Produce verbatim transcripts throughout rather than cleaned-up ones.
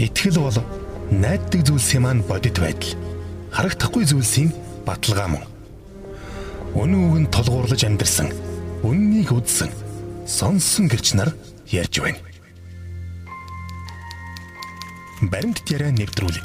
Итгэл бол найддаг зүйлсийн маань бодит байдал. Харагдахгүй зүйлсийн баталгаа мөн. Үнэн үгэнд толгуурлаж амьдэрсэн, үннийг үзсэн, сонсон гэрч нар ярьж байна. Баримт яриа нэвтрүүлэг.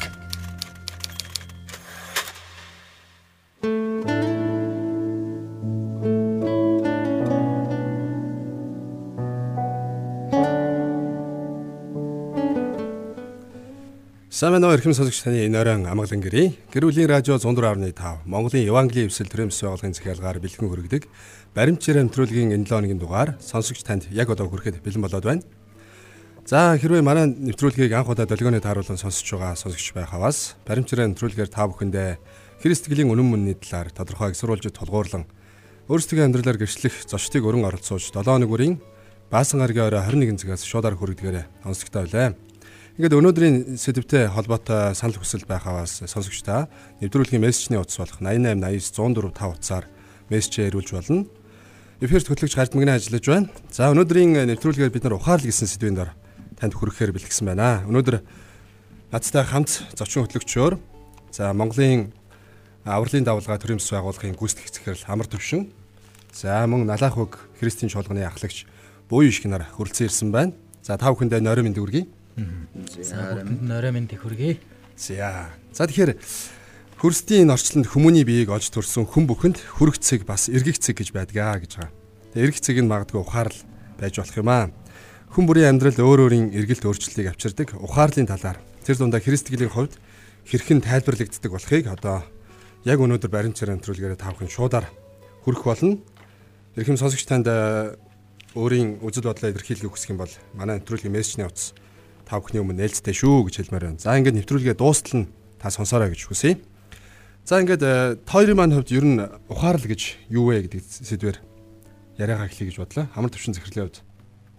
Самэно эрхэм сонсогч таны энэ оройн амгалан гэрээ. Гэр бүлийн радио one oh three point five Монголын Евангелийн эвсэл төрөмс байгууллагын захиалгаар бэлтгэн хүргэдэг баримт яриа нэвтрүүлгийн энэ лооны дугаар сонсогч танд яг одоо хүрэхэд бэлэн болоод байна. За хэрвээ манай нэвтрүүлгийг анх удаа долгионы тааруулан сонсож байгаа сонсогч байхаваас баримт яриа нэвтрүүлгээр та бүхэндээ Христтгэлийн үнэн мөнний талаар тодорхой эксруулж тулгуурлан өөрсдийн амьдралаар гэрчлэх зочдыг өрн оролцуулж долоо хоног бүрийн Баасан гарагийн орой twenty-one цагаас шуудаар хүргэдгээр сонсогтой байлаа. Ингээд өнөөдрийн сэдвтэй холбоотой санал хүсэл байхаваас сонсогчдаа нэвтрүүлгийн мессежний утас болох eight eight eight nine one oh four five утсаар мессежээр ирүүлж болно. Эфирт хөтлөгч гард мэгнэ ажиллаж байна. За өнөөдрийн нэвтрүүлгээр бид нар ухаал гэсэн сэдвийн дор танд хүрэхээр бэлтгэсэн байна. Өнөөдөр надтай хамт зочин хөтлөгчөөр за Монголын авралын давалгаа төрийн төс байгууллагын гүйцэтгэх захирал Амар Төвшин, за мөн Налаах үг Христийн чуулганы ахлагч Буян Ишг нар хүрэлцэн ирсэн байна. За та бүхэндээ нойрон мэндийг хүргэе. За бүхэнд нойрон мэндийг хүргэе. За. За тэгэхээр хөрсдийн орчлонд хүмүүний биеийг олж төрсөн хүн бүхэнд хүрэх цэг бас эргэх цэг гэж байдгаа гэж байгаа. Тэгээ эргэх цэг нь магадгүй ухаарл байж болох юм аа. Хүн бүрийн амьдрал өөр өөрийн эргэлт өөрчлөлтийг авчирдаг. Ухаарлын талаар тэр дундаа Христтгэлийн хувьд хэрхэн тайлбарлагддаг болохыг одоо яг өнөөдөр баримт яриа нэвтрүүлгээр та бүхэн шуудаар хүрэх болно. Эрхэм сонсогч танд өөрийн үзэл бодлоо илэрхийлэх хүсэх юм бол манай нэвтрүүлгийн мессежний утас та бүхний өмнө нээлттэй шүү гэж хэлмээр байна. За ингээд нэвтрүүлгээ дуустал нь та сонсоорой гэж хүсье. За ингээд тойрын маань хувьд ер нь ухаарл гэж юу вэ гэдэг сэдвээр яриагаа эхлэе гэж бодлоо. Амар Төвшин захирлын хувьд.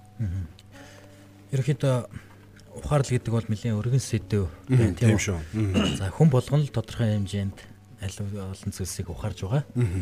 Ерөнхийдөө ухаарл гэдэг бол нэлийн өргөн сэдв байна тийм шүү. За хүн болгон л тодорхой хэмжээнд аль олон зүйлсийг ухаарж байгаа.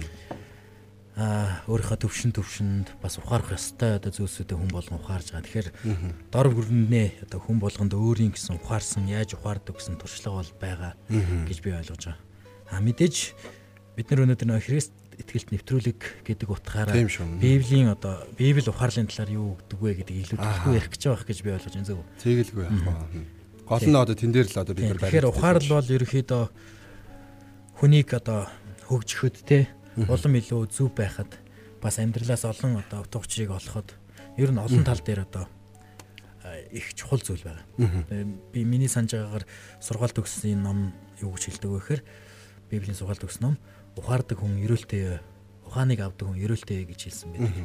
Аа өөрийнхөө төвшин төвшөнд бас ухаарах ёстой одоо зүйлсүүдээ хүн болгон ухаарж байгаа. Тэгэхээр дор бүрнээ одоо хүн болгонд өөрийн гэсэн ухаарсан яаж ухаардаг гэсэн туршлага бол байгаа гэж би ойлгож байгаа. Аа мэдээж бид нар өнөөдөр нөө Христ итгэлт нэвтрүүлэг гэдэг утгаараа Библийн одоо Библи ухаарлын талаар юу гэдэг вэ гэдэг илүү төлөвлөгөө ярих гэж байгаа гэж би ойлгож байна зөв. Тэгэлгүй яах вэ? Гол нь одоо тэн дээр л одоо бид нар тэгэхээр ухаарл бол ерөөхдөө хүнийг одоо хөгжихөд те улам илүү зүв байхад бас амьдралаас олон одоо утга учирыг олоход ер нь олон тал дээр одоо их чухал зүйл байгаа. Би миний санаж байгаагаар сургаалт өгсөн ном юу гэж хэлдэг вэ гэхээр Библийн сургаалт өгсөн ном ухаардаг хүн ерөөлтэй, ухааныг авдаг хүн ерөөлтэй гэж хэлсэн байдаг.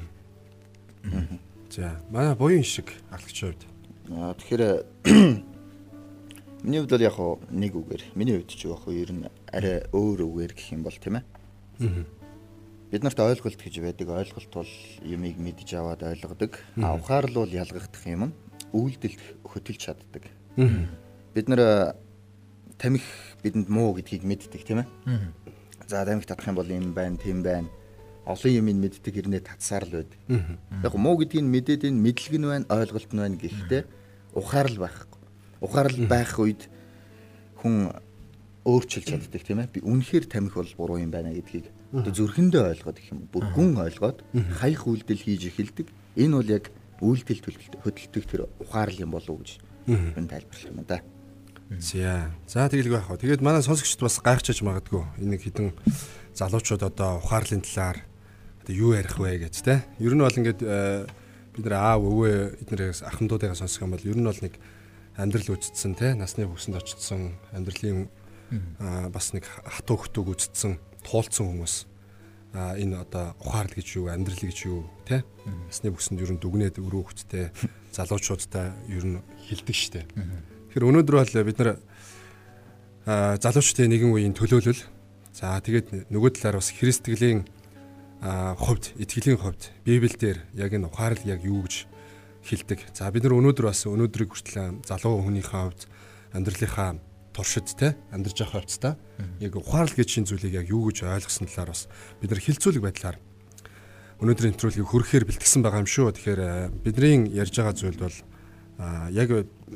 За манай Буян Ишг ахлагч хувьд. Аа тэгэхээр миний хувьд бол яг нэг үгээр, миний хувьд ч яг ер нь арай өөр үгээр гэх юм бол тийм ээ. Бид нарт ойлголт гэж байдаг. Ойлголт бол юмыг мэдж аваад ойлгодог. А ухаарл бол ялгагдах юм. Үйлдэл хөтөлж чаддаг. Бид нар тамхи бидэнд муу гэдгийг мэддэг тийм ээ. За тамхи татах юм бол юм байна, тийм байна. Олон юмыг мэддэг хэрнээ татсаар л байдаг. Яг муу гэдгийг мэдээд энэ мэдлэг нь байна, ойлголт нь байна гэхдээ ухаарл байхгүй. Ухаарл байх үед хүн өөрчилж чаддаг тийм ээ. Би үнэхээр тамхи бол буруу юм байна гэдгийг одоо зүрхэндээ ойлгоод гэх юм. Бүр гүн ойлгоод хаях үйлдэл хийж эхэлдэг. Энэ бол яг үйлдэл хөдөлтөг тэр ухаарл юм болов уу гэж энэ тайлбарлах юм да. За. За тэгэлгүй яах вэ? Тэгээд манай сонсогчд бас гайхчихж магадгүй. Энэ хитэн залуучууд одоо ухаарлын талаар одоо юу ярих вэ гэж те. Ер нь бол ингээд бид нар аав өвөө эднэрээс ахмадуудаа сонсох юм бол ер нь бол нэг амьдрал үздсэн те. Насны бүсэнд очсон амьдралын бас нэг хатуу хөтөг үздсэн туулцсан хүмүүс энэ одоо ухаарл гэж юу, амьдрал гэж юу те. Насны бүсэнд ер нь дүгнээд өрөө хөвчтэй залуучуудтай ер нь хилдэг штэ. Тэгэхээр өнөөдөр бол бид нар залуучдын нэгэн үеийн төлөөлөл. За тэгээд нөгөө талаар бас Христтгэлийн хувьд, итгэлийн хувьд Библиэлд яг энэ ухаарл яг юу гэж хэлдэг. За бид нар өнөөдөр бас өнөөдрийг хүртэл залуу хүнийхээ хувьд амьдралынхаа туршид те амьдарч байгаа хувьдаа яг ухаарл гэж шин зүйлийг яг юу гэж ойлгосон талаар бас бид нар хилцүүлэг байдлаар өнөөдрийн нэвтрүүлгийг хүрэхээр бэлтгэсэн байгаа юм шүү. Тэгэхээр бидний ярьж байгаа зүйл бол яг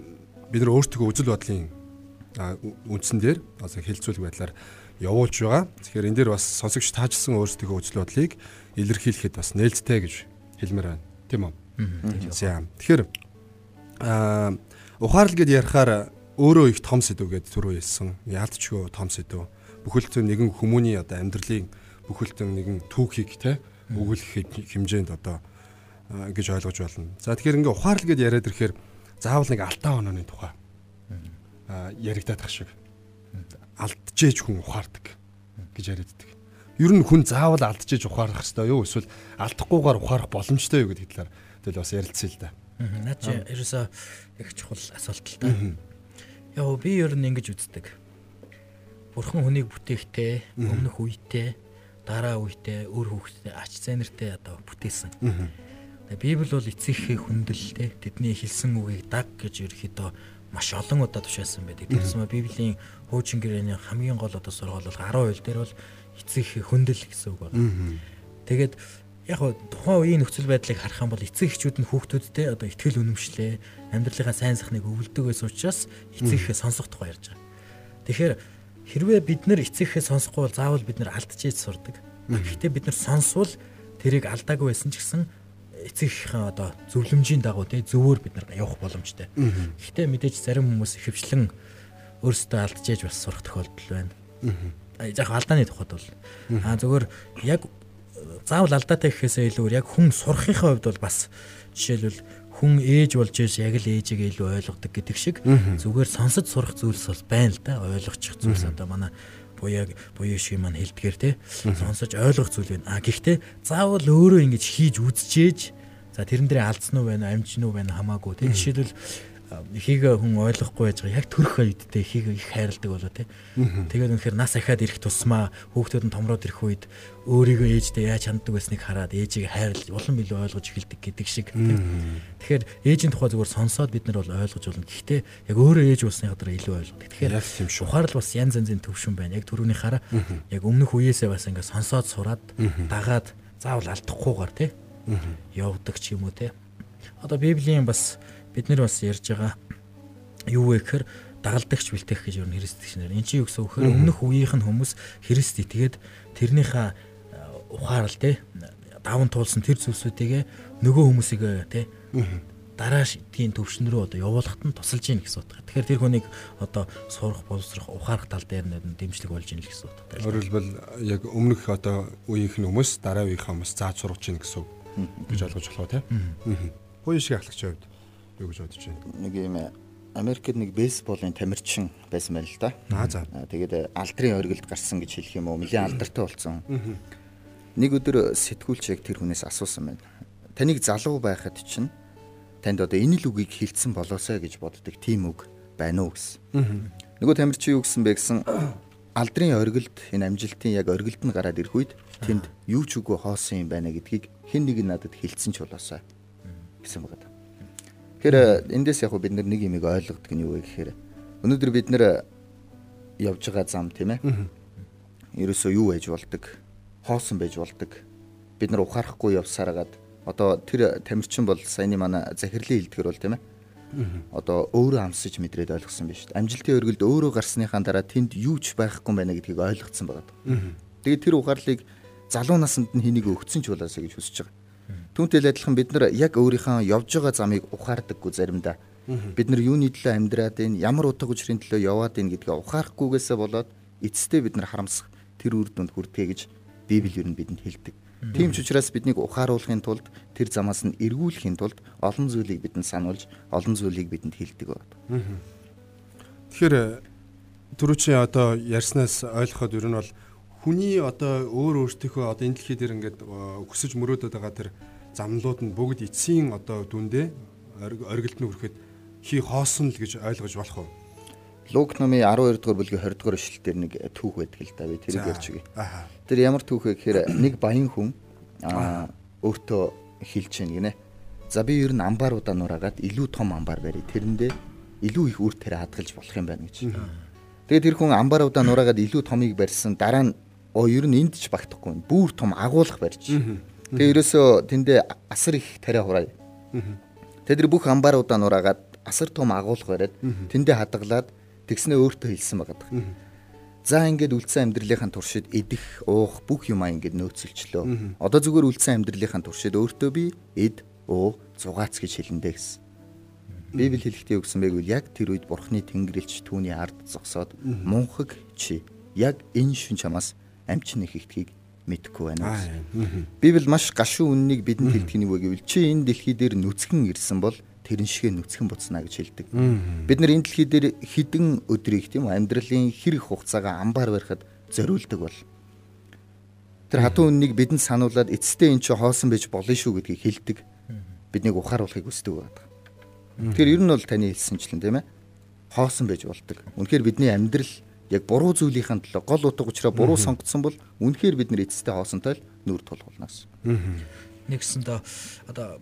бид нар өөрсдөө үзэл бодлын үндсэн дээр бас хэлцүүлэг байдлаар явуулж байгаа. Тэгэхээр энэ дээр бас сонсогч таажсан өөрсдөө үзэл бодлыг илэрхийлэхэд бас нээлттэй гэж хэлмээр байна. Тийм үү? За. Тэгэхээр аа ухаарлал гэдээ ярихаар өөрөө их том сэдв гэдээ түрүү хэлсэн. Яалтчгүй том сэдв. Бүхэлдээ нэгэн хүмүүний одоо амьдралын бүхэлдээ нэгэн түүхийг те өгүүлэх хэмжээнд одоо гэж ойлгож байна. За тэгэхээр ингээ ухаарлал гэдээ яриад ирэхээр заавал нэг алтан онооны тухай аа яригадах шиг алдчихэж хүн ухаардаг гэж яриаддаг. Ер нь хүн заавал алдчихэж ухаарах хэрэгтэй юу эсвэл алдахгүйгээр ухаарах боломжтой юу гэдэг талаар тэгэл бас ярилцъя л да. Наа чи ерөөсөө их чухал асуулт л да. Яг би ер нь ингэж үздэг. Бурхан хүнийг бүтээхдээ өмнөх үедээ, дараа үедээ, өр хүүхдээ ач зайнартай одоо бүтээсэн. Библи бол эцэгхээ хүндэлтэй тэдний хэлсэн үгийг даг гэж ерөөхдөө маш олон удаа тушаасан байдаг. Тэрсмэ Библийн хуучин гэрээний хамгийн гол одоо сургаал бол гаруй хууль дээр бол эцэгхээ хүндэл гэсэн үг байна. Тэгээд яг гоо тухайн үеийн нөхцөл байдлыг харах юм бол эцэг эхчүүд нь хүүхдүүдтэй одоо ихтгэл үнэмшлээ, амьдралынхаа сайн сайхныг өвлөдөг байсан учраас эцэгхээ сонсох тухай ярьж байгаа. Тэгэхээр хэрвээ бид нар эцэгхээ сонсохгүй бол заавал бид нар алдчихж сурдаг. Гэхдээ бид нар сонсвол тэрийг алдаагүй байсан ч гэсэн эцэгхийн одоо зөвлөмжийн дагуу тий зөвөр бид нар явах боломжтой. Гэхдээ мэдээж зарим хүмүүс хөвчлэн өөрсдөө алдчихж бас сурах тохиолдол байна. Аа яг алдааны тухайд бол аа зөвхөн яг заавал алдаатай гэхээсээ илүүр яг хүн сурахынхаа хувьд бол бас жишээлбэл хүн ээж болж ийж яг л ээжигээ илүү ойлгодог гэдэг шиг зүгээр сонсож сурах зүйлс бол байна л да. Ойлгочих зүйлс одоо манай буяаг буяа шиг маань хэлдгээр те сонсож ойлгох зүйл байна. А гэхдээ заавал өөрөө ингэж хийж үзчихээж за тэрэн дээр алдсан уу байна, амжин уу байна хамаагүй те. Жишээлбэл ихийг хүн ойлгохгүй байж байгаа яг төрөх үедээ ихийг их хайрладаг болоо те. Тэгээд үнэхээр нас ахаад ирэх тусмаа хүүхдүүд нь томроод ирэх үед өөрийгөө ээждээ яаж ханддаг байсныг хараад ээжийг хайрлаж улам илүү ойлгож эхэлдэг гэдэг шиг те. Тэгэхээр ээжийн тухай зүгээр сонсоод бид нар бол ойлгож болно. Гэхдээ яг өөрөө ээж болсны гадар илүү ойлгодог. Тэгэхээр ухаарлал бас янз янзын төвшин байна. Яг түрүүний хараа яг өмнөх үеэсээ бас ингээд сонсоод сураад дагаад заавал алдахгүйгээр те явдаг ч юм уу те. Одоо Библийн бас бид нар бас ярьж байгаа юу вэ гэхээр дагалдагч бэлтгэх гэж юу христчнэр. Энд чинь юу гэсэн үг вэ? Өмнөх үеийнх нь хүмүүс Христ итгээд тэрнийхээ ухаарал те даван туулсан тэр зүйлсүүдийг нөгөө хүмүүсийг те дараашгийн төвшин рүү одоо явуулахад нь тусалж ийн гэсэн утга. Тэгэхээр тэр хүнийг одоо сурах, боловсрох, ухаарах тал дээр нь дэмжлэг болж ийн л гэсэн утгатай. Өөрөөр хэлбэл яг өмнөх одоо үеийнх нь хүмүүс дараа үеийнхээ хүмүүс зааж сургаж ийн гэсэн үг гэж ойлгож болох те. Хуучин шиг ахлагчийн хувьд юу гэж бодож байна? Нэг юм Америкт нэг бейсболын тамирчин байсан байл л да. Аа за. Тэгээд алдрын оргилд гарсан гэж хэлэх юм уу? Нэлээд алдартай болсон. Нэг өдөр сэтгүүлч яг тэр хүнээс асуусан байна. Таныг залуу байхад чинь танд одоо энэ л үгийг хэлсэн болоосаа гэж боддог тийм үг байна уу гэсэн. Нөгөө тамирчин юу гэсэн бэ гэсэн алдрын оргилд энэ амжилтын яг оргилд нь гараад ирэх үед тэнд юу ч үгүй хоосон юм байна гэдгийг хэн нэг нь надад хэлсэн ч болоосаа гэсэн байгаа. Тэгэхээр эндээс яг бид нэг юмыг ойлгодог нь юу вэ гэхээр өнөөдөр бид нэр явж байгаа зам тийм ээ. Ерөөсөө юу байж болдог? Хоосон байж болдог. Бид нар ухаарахгүй явсараад одоо тэр тамирчин бол саяны манай захирлын хэлдгэр бол тийм ээ. Одоо өөрөө амсаж мэдрээд ойлгосон биш. Амжилтын өргөлд өөрөө гарсныхаа дараа тэнд юу ч байхгүй байна гэдгийг ойлгоцсон байгаа. Тэгээд тэр ухаарлыг залуу наснд нь хэнийг өгсөн ч болоосаа гэж хүсэж байгаа. Түүнтэй адилхан бид нар яг өөрийнхөө явж байгаа замыг ухаардаггүй заримдаа. Бид нар юуны төлөө амьдраад байна, ямар утга учирын төлөө яваад байна гэдгээ ухаарахгүйгээсээ болоод эцэстээ бид нар харамсах тэр үр дүнд хүрдэе гэж Библи ер нь бидэнд хэлдэг. Тийм ч учраас биднийг ухааруулахын тулд тэр замаас нь эргүүлэхийн тулд олон зүйлийг бидэнд сануулж, олон зүйлийг бидэнд хэлдэг байна. Тэгэхээр түрүүчийн одоо ярьснаас ойлгоход ер нь бол хүний одоо өөр өөртөөхөө одоо энэ дэлхий дээр ингээд өксөж мөрөөдөд байгаа тэр замлууд нь бүгд эцсийн одоо дүндээ оргилд нь хүрэхэд хий хоосон л гэж ойлгож болох уу? Лук номын арван хоёр дугаар бүлгийн двадцать дугаар эшлэл дээр нэг түүх байдаг л да. Би тэрийг ярьж өгье. Тэр ямар түүх вэ гэхээр нэг баян хүн аа өөртөө хэлж чинь гинэ. За би ер нь амбааруудаа нураагаад илүү том амбаар барья. Тэрэндээ илүү их үр тэрэ хадгалж болох юм байна гэж. Тэгээд тэр хүн амбааруудаа нураагаад илүү томыг барьсан. Дараа нь оо ер нь энд ч багтахгүй. Бүр том агуулга барьж. Тэгээд ерөөсөө тэндээ асар их тариа хураа. Тэгээд тэр бүх амбааруудаа нураагаад асар том агуулга бариад тэндээ хадгалаад тэгснээ өөртөө хэлсэн байгаа. За ингээд үлдсэн амьдралынхаа туршид идэх, уух бүх юмаа ингээд нөөцөлчлөө. Одоо зүгээр үлдсэн амьдралынхаа туршид өөртөө би эд, уу, зугаац гэж хэлэндэ гэсэн. Библи хэлэхдээ өгсөн байг үл яг тэр үед Бурхны тэнгэрлэгч түүний ард зогсоод мунхаг чи яг энэ шин чамаас амчин их ихтгийг мэдхгүй байна. Библи маш гашуун үннийг бидэнд хэлдэг нэг үг гэвэл чи энэ дэлхий дээр нүцгэн ирсэн бол тэрэн шигэ нүцгэн буцна гэж хэлдэг. Бид нар энэ дэлхий дээр хідэн өдрийг тийм үү амьдралын хэрэг хугацаагаа амбаар барихад зориулдаг бол тэр хатуу үннийг бидэнд сануулад эцэстээ эн чинь хоосон байж болно шүү гэдгийг хэлдэг. Биднийг ухааруулахыг хүсдэг байдаг. Тэгэхээр ер нь бол таны хэлсэнчлэн тийм ээ хоосон байж болдог. Үнэхээр бидний амьдрал яг буруу зүйлийнхэн төлөө гол утга учраа буруу сонгоцсон бол үнэхээр бид нар эцэстээ хоосонтой л нүр тулгуулнаас. Нэгсэндээ одоо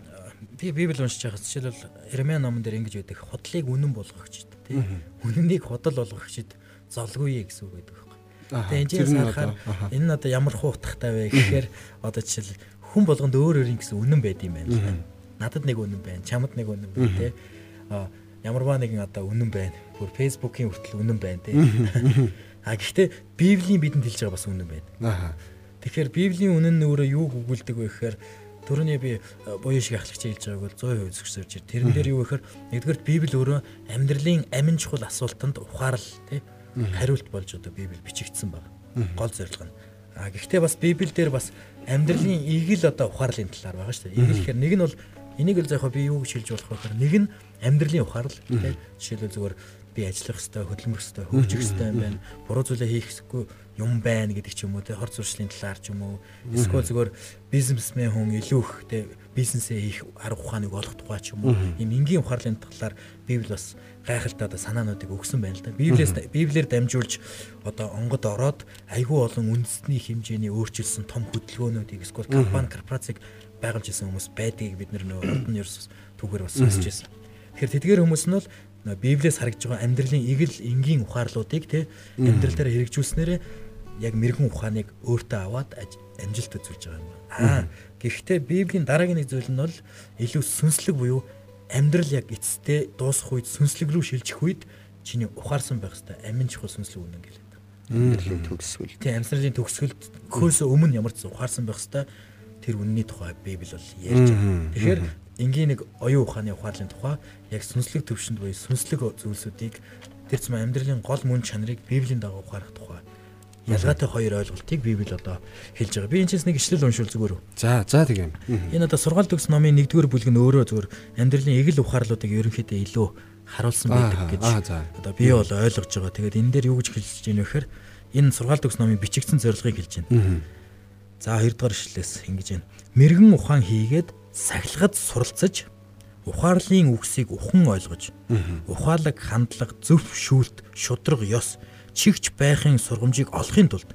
би Библи уншиж байхад жишээлбэл Иремья номон дээр ингэж байдаг. Худлыг үнэн болгогч тийм. Үнэнийг худал болгогчд золгүй гэсэн үг байдаг байхгүй. Тэгээ энэ чинь харахаар энэ нь одоо ямар хуутахтай вэ гэхээр одоо жишээл хүн болгонд өөр өөр ингэсэн үнэн байд юм байна. Надад нэг үнэн байна, чамд нэг үнэн байна тийм. А ямарваа нэгэн одоо үнэн байна. Бүр Facebook-ийн хүртэл үнэн байна тийм. А гэхдээ Библийн бидэнд хэлж байгаа бас үнэн байна. Тэгэхээр Библийн үнэн нь өөрөө юу өгүүлдэг вэ гэхээр түрүүний би буяа шиг ахлагч хэлж байгааг бол сто процент зөвшөөрж байна. Тэрэн дээр юу гэхээр нэгдүгээр Библи өөрөө амьдралын амин чухал асуултанд ухаарал тий хариулт болж одоо Библи бичигдсэн байна. Гол зорилго нь. А гэхдээ бас Библи дээр бас амьдралын игэл одоо ухаарлын талаар байгаа шүү дээ. Игэл гэхээр нэг нь бол энийг л заахаа би юу гэж хэлж болох вэ гэхээр нэг нь амьдралын ухаарал тий жишээлбэл зүгээр би ажиллах хэвээр хөдөлмөрөх хэвээр хөгжих хэвээр юм байна. Буруу зүйлээ хийхгүй юм байна гэдэг ч юм уу те хор зуршлын талаар ч юм уу эсвэл зүгээр бизнесмен хүн илүү их те бизнесээ хийх арга ухааныг олох тухай ч юм уу ийм энгийн ухаарлын талаар Библи бас гайхалтай одоо санаануудыг өгсөн байна л да. Библиэс Библиэр дамжуулж одоо онгод ороод айгүй олон үндэсний хэмжээний өөрчилсөн том хөдөлгөөнүүдийг эсвэл компани корпорацийг байгуулж исэн хүмүүс байдгийг бид нэр нөө ордны ерөөс түүхээр бас сонсч байсан. Тэгэхээр тэдгээр хүмүүс нь бол Библиэс харагдж байгаа амьдралын игэл энгийн ухаарлуудыг те амьдрал дээр хэрэгжүүлснээрээ яг мэрэгэн ухааныг өөртөө аваад амжилт үзүүлж байгаа юм. Аа гэхдээ Библийн дараагийн нэг зүйл нь бол илүү сүнслэг буюу амьдрал яг эцэстээ дуусах үед сүнслэг рүү шилжих үед чиний ухаарсан байх хэвээр амин чухал сүнслэг үнэн гэлээд. Амьдралын төгсгөл. Тийм амьдралын төгсгөлд хөөсөө өмнө ямар ч ухаарсан байх хэвээр тэр үнний тухай Библи бол ярьж байгаа. Тэгэхээр энгийн нэг оюун ухааны ухаарлын тухай яг сүнслэг төвшөнд буюу сүнслэг зүйлсүүдийг тэр зам амьдралын гол мөн чанарыг Библийн дагуу ухаарах тухай ялгаатай хоёр ойлголтыг Библи одоо хэлж байгаа. Би энэ ч нэг ишлэл уншвал зүгээр үү? За, за тийм. Энэ одоо сургаал төгс номын нэгдүгээр бүлэг нь өөрөө зүгээр амьдралын эгэл ухаарлуудыг ерөнхийдөө илүү харуулсан байдаг гэж одоо би бол ойлгож байгаа. Тэгээд энэ дээр юу гэж хэлж байна вэ гэхээр энэ сургаал төгс номын бичигдсэн зорилгыг хэлж байна. За хоёр дахь ишлэлээс ингэж байна. Мэргэн ухаан хийгээд сахилгад суралцаж ухаарлын үгсийг ухан ойлгож ухаалаг хандлага зөв шүүлт шудраг ёс чигч байхын сургамжийг олохын тулд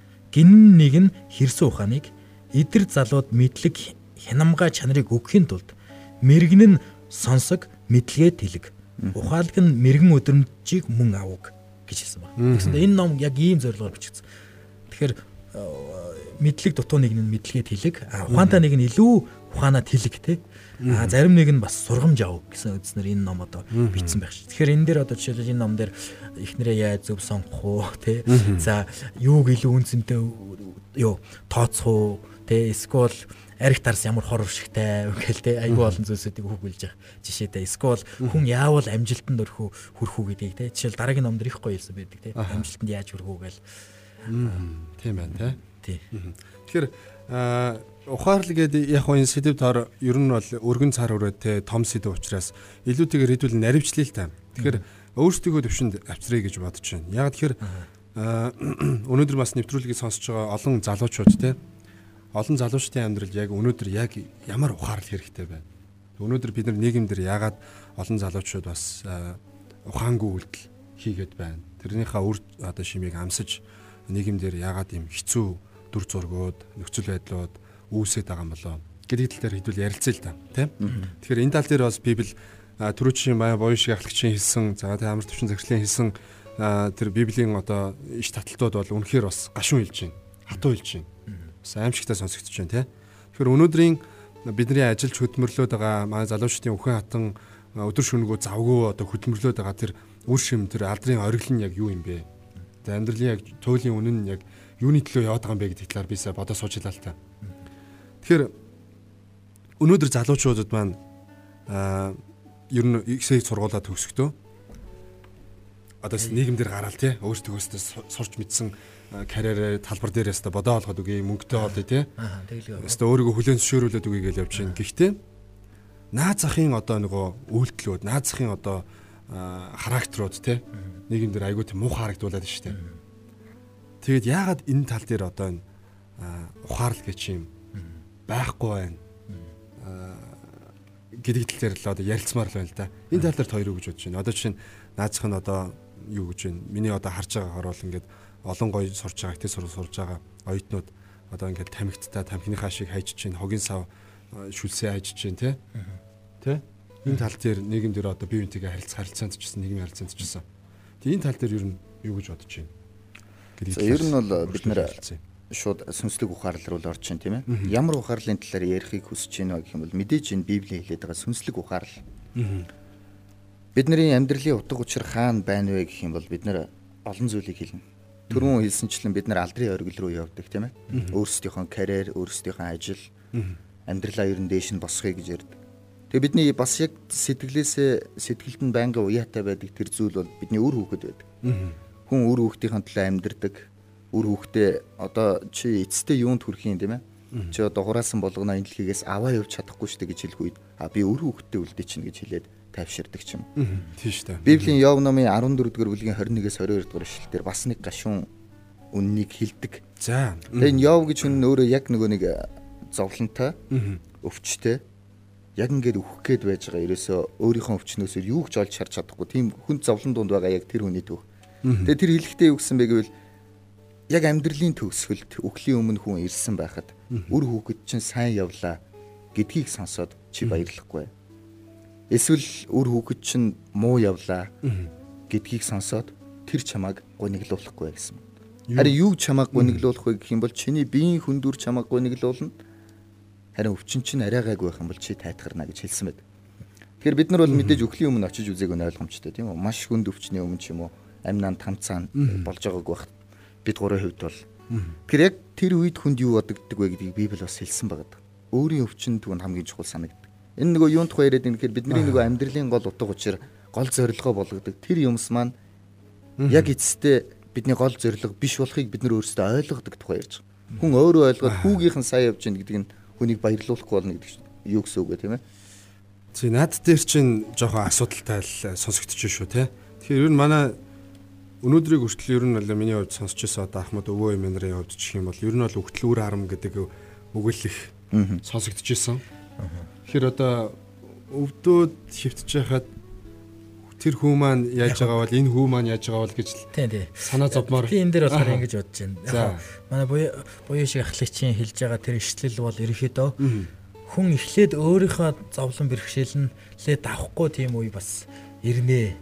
гинэн нэг нь хэрсэн ухааныг эдэр залууд мэдлэг хянамгай чанарыг өгөхийн тулд мэрэгэн нь сонсог мэдлэгээ тэлэг ухаалаг нь мэрэгэн өдрөмжийг мөн авах гэж хэлсэн байна. Тэгсэн энэ ном яг ийм зорилгоор бичигдсэн. Тэгэхээр мэдлэг дутуу нэг нь мэдлэгээ тэлэг а ухаантай нэг нь илүү ухаанаа тэлэг те а зарим нэг нь бас сургамж авах гэсэн үгснэр энэ ном одоо бичсэн байх шүү. Тэгэхээр энэ дээр одоо жишээлбэл энэ ном дээр эхнэрээ яаж зөв сонгох уу те за юуг илүү үнцэнтэй юу тооцох уу те эсвэл арх тарс ямар хор уршигтай гэл те айгүй олон зүйлсүүдийг өгүүлж явах жишээтэй эсвэл хүн яавал амжилтанд өрхөө хүрэх үү гэдгийг те жишээл дараагийн ном дээр их гоё хэлсэн байдаг те амжилтанд яаж хүрэх үү гэл тийм байна те. Тий. Тэгэхээр ухаарл гэдэг яг энэ сэдв тоор ер нь бол өргөн цар хүрээтэй том сэдв учраас илүүтэйгээр хэдүүл наривчлаа л та. Тэгэхээр өөрсдөө төвшөнд авчрая гэж бодож байна. Яг тэгэхээр өнөөдөр бас нэвтрүүлгийг сонсож байгаа олон залуучууд те олон залуучдын амьдрал яг өнөөдөр яг ямар ухаарл хэрэгтэй байна. Өнөөдөр бид нар нийгэмдэр яагаад олон залуучууд бас ухаангүй үйлдэл хийгээд байна. Тэрнийхээ үр одоо шимийг амсаж нийгэмдэр яагаад юм хэцүү дүр зургууд, нөхцөл байдлууд үүсээд байгаа юм болоо гэдэг тал дээр хэдүүл ярилцъя л та, тийм. Тэгэхээр энэ тал дээр бас Библи түрүүчийн баян буян шиг ахлагчийн хэлсэн, за тэ амар төвчин загшлын хэлсэн тэр Библийн одоо иш таталтууд бол үнэхээр бас гашуун хэлж байна. Хатуу хэлж байна. Бас аимшигтай сонсогдож байна, тийм. Тэгэхээр өнөөдрийн бидний ажиллаж хөдөлмөрлөөд байгаа манай залуучдын өхөн хатан өдөр шөнөгөө завгүй одоо хөдөлмөрлөөд байгаа тэр үр шим тэр алдрын оргил нь яг юу юм бэ? Тэгээ амьдралын яг туйлын үнэн нь яг юуны төлөө яваад байгаа юм бэ гэдэг талаар би сая бодож суужлаа л та. Тэгэхээр өнөөдөр залуучуудад маань аа ер нь ихсээ сургуулаа төгсөхдөө одоо нийгэмдэр гараал тий өөртөө сурч мэдсэн карьерээ талбар дээрээс та бодоо олгоод үгүй мөнгөтэй болъё тий. Аа тэгэлгүй. Өөртөө өөрийгөө хүлээн зөвшөөрүүлээд үгүй гэж явж байна. Гэхдээ наад захын одоо нөгөө үйлдэлүүд, наад захын одоо характерууд тий нийгэмдэр айгүй тийм муухай харагдуулаад байна шүү дээ. Тэгээд яагаад энэ тал дээр одоо энэ ухаарл гэж юм байхгүй байна гэдэг тал дээр л одоо ярилцмаар л байна л да. Энэ тал дээр хоёр үг гэж бодож байна. Одоо жишээ нь наазах нь одоо юу гэж байна. Миний одоо харж байгаагаар бол ингээд олон гоё сурж байгаа, ихтэй сурж сурж байгаа оюутнууд одоо ингээд тамхиттай тамхиныхаа шиг хайж чинь, хогийн сав шүлсээ хайж чинь тий. Тэ? Энэ тал дээр нийгэмдэр одоо бие биентэйгээ харилцах харилцаанд ч гэсэн нийгмийн харилцаанд ч гэсэн. Тэгээ энэ тал дээр ер нь юу гэж бодож байна гэдэг. Ер нь бол бид нэр шууд сүнслэг ухаарлал руу орж чинь тийм ээ. Ямар ухаарлын талаар ярихыг хүсэж байна гэх юм бол мэдээж энэ Библийн хэлээд байгаа сүнслэг ухаарл. Бидний амьдралын утга учир хаана байна вэ гэх юм бол бид нэр олон зүйлийг хэлнэ. Түрүүн хэлсэнчлэн бид нар алдрын оргил руу явдаг тийм ээ. Өөрсдийнхөө карьер, өөрсдийнхөө ажил, амьдралаа ер нь дээш нь босгоё гэж ярьдаг. Тэгээ бидний бас яг сэтгэлээсээ сэтгэлд нь байнгын уяатай байдаг тэр зүйл бол бидний үр хүүхэд байдаг. Хүн үр хүүхдийн төлөө амьдардаг. Үр хүүхдээ одоо чи эцэстээ юунд хүрэх юм тийм ээ? Чи одоо хураасан болгоно энэ дэлхийгээс аваа явж чадахгүй шүү дээ гэж хэлэх үед а би үр хүүхдтэй үлдээ чинь гэж хэлээд тайвширдаг ч юм. Тийм шүү дээ. Библийн Йов номын арван дөрөвдүгээр бүлгийн хорин нэгээс хорин хоёр дахь ишлэлээр бас нэг гашуун үннийг хэлдэг. За. Тэгээ энэ Йов гэж хүн өөрөө яг нөгөө нэг зовлонтой, өвчтэй яг ингээд өөх гээд байж байгаа. Ерөөсөө өөрийнхөө өвчнөөс юу ч олж харж чадахгүй. Тийм хүн зовлон дунд байгаа яг тэр хүний төв. Тэгээ тэр хэлэхдээ юу гэсэн бэ гэвэл яг амьдралын төгсгөлд өглөө өмнө хүн ирсэн байхад үр хүүхэд чинь сайн явлаа гэдгийг сонсоод чи баярлахгүй. Эсвэл үр хүүхэд чинь муу явлаа гэдгийг сонсоод тэр чамайг гониглуулахгүй гэсэн. Харин юу чамайг гониглуулах вэ гэх юм бол чиний биеийн хүндүр чамайг гониглуулна. Харин өвчин чинь арайгаагүй байх юм бол чи тайтгарна гэж хэлсэн байд. Тэгэхээр бид нар бол мэдээж өглөө өмнө очиж үзээг нь ойлгомжтой тийм үү? Маш хүнд өвчний өмнө ч юм уу амнаа тамцаан болж байгааг байх. Бид гурийн хувьд бол. Тэгэхээр яг тэр үед хүнд юу бодогддог вэ гэдгийг Библи бас хэлсэн байгаа. Өөрийн өвчин түүнд хамгийн чухал санагддаг. Энэ нөгөө юун тухай яриад байна гэхээр бидний нөгөө амьдралын гол утга учир, гол зорилгоо болгодог тэр юмс маань яг эцэстээ бидний гол зорилго биш болохыг бид нар өөрсдөө ойлгодог тухай ярьж байгаа. Хүн өөрөө ойлгоод хүүгийнхэн сайн явж гин гэдэг нь хүнийг баярлуулахгүй болно гэдэг юу гэсэн үг вэ тийм ээ? Зэ над дээр чинь жоохон асуудалтай л сонсогдож шүү те. Тэгэхээр ер нь манай өнөөдрийг хүртэл ер нь бол миний хувьд сонсч байсан одоо Ахмад өвөө юм нарын хувьд чих юм бол ер нь бол өгтөл үр харам гэдэг өгүүлэх сонсогдож байсан. Тэгэхээр одоо өвдөөд хөвтөж байхад тэр хүү маань яаж байгаа бол энэ хүү маань яаж байгаа бол гэж санаа зовмоор. Би энэ дээр болохоор ингэж бодож байна. Манай буяа шиг ахлагчийн хэлж байгаа тэр ишлэл бол ерөөхдөө хүн эхлээд өөрийнхөө зовлон бэрхшээлнээ давхгүй тийм үе бас ирнэ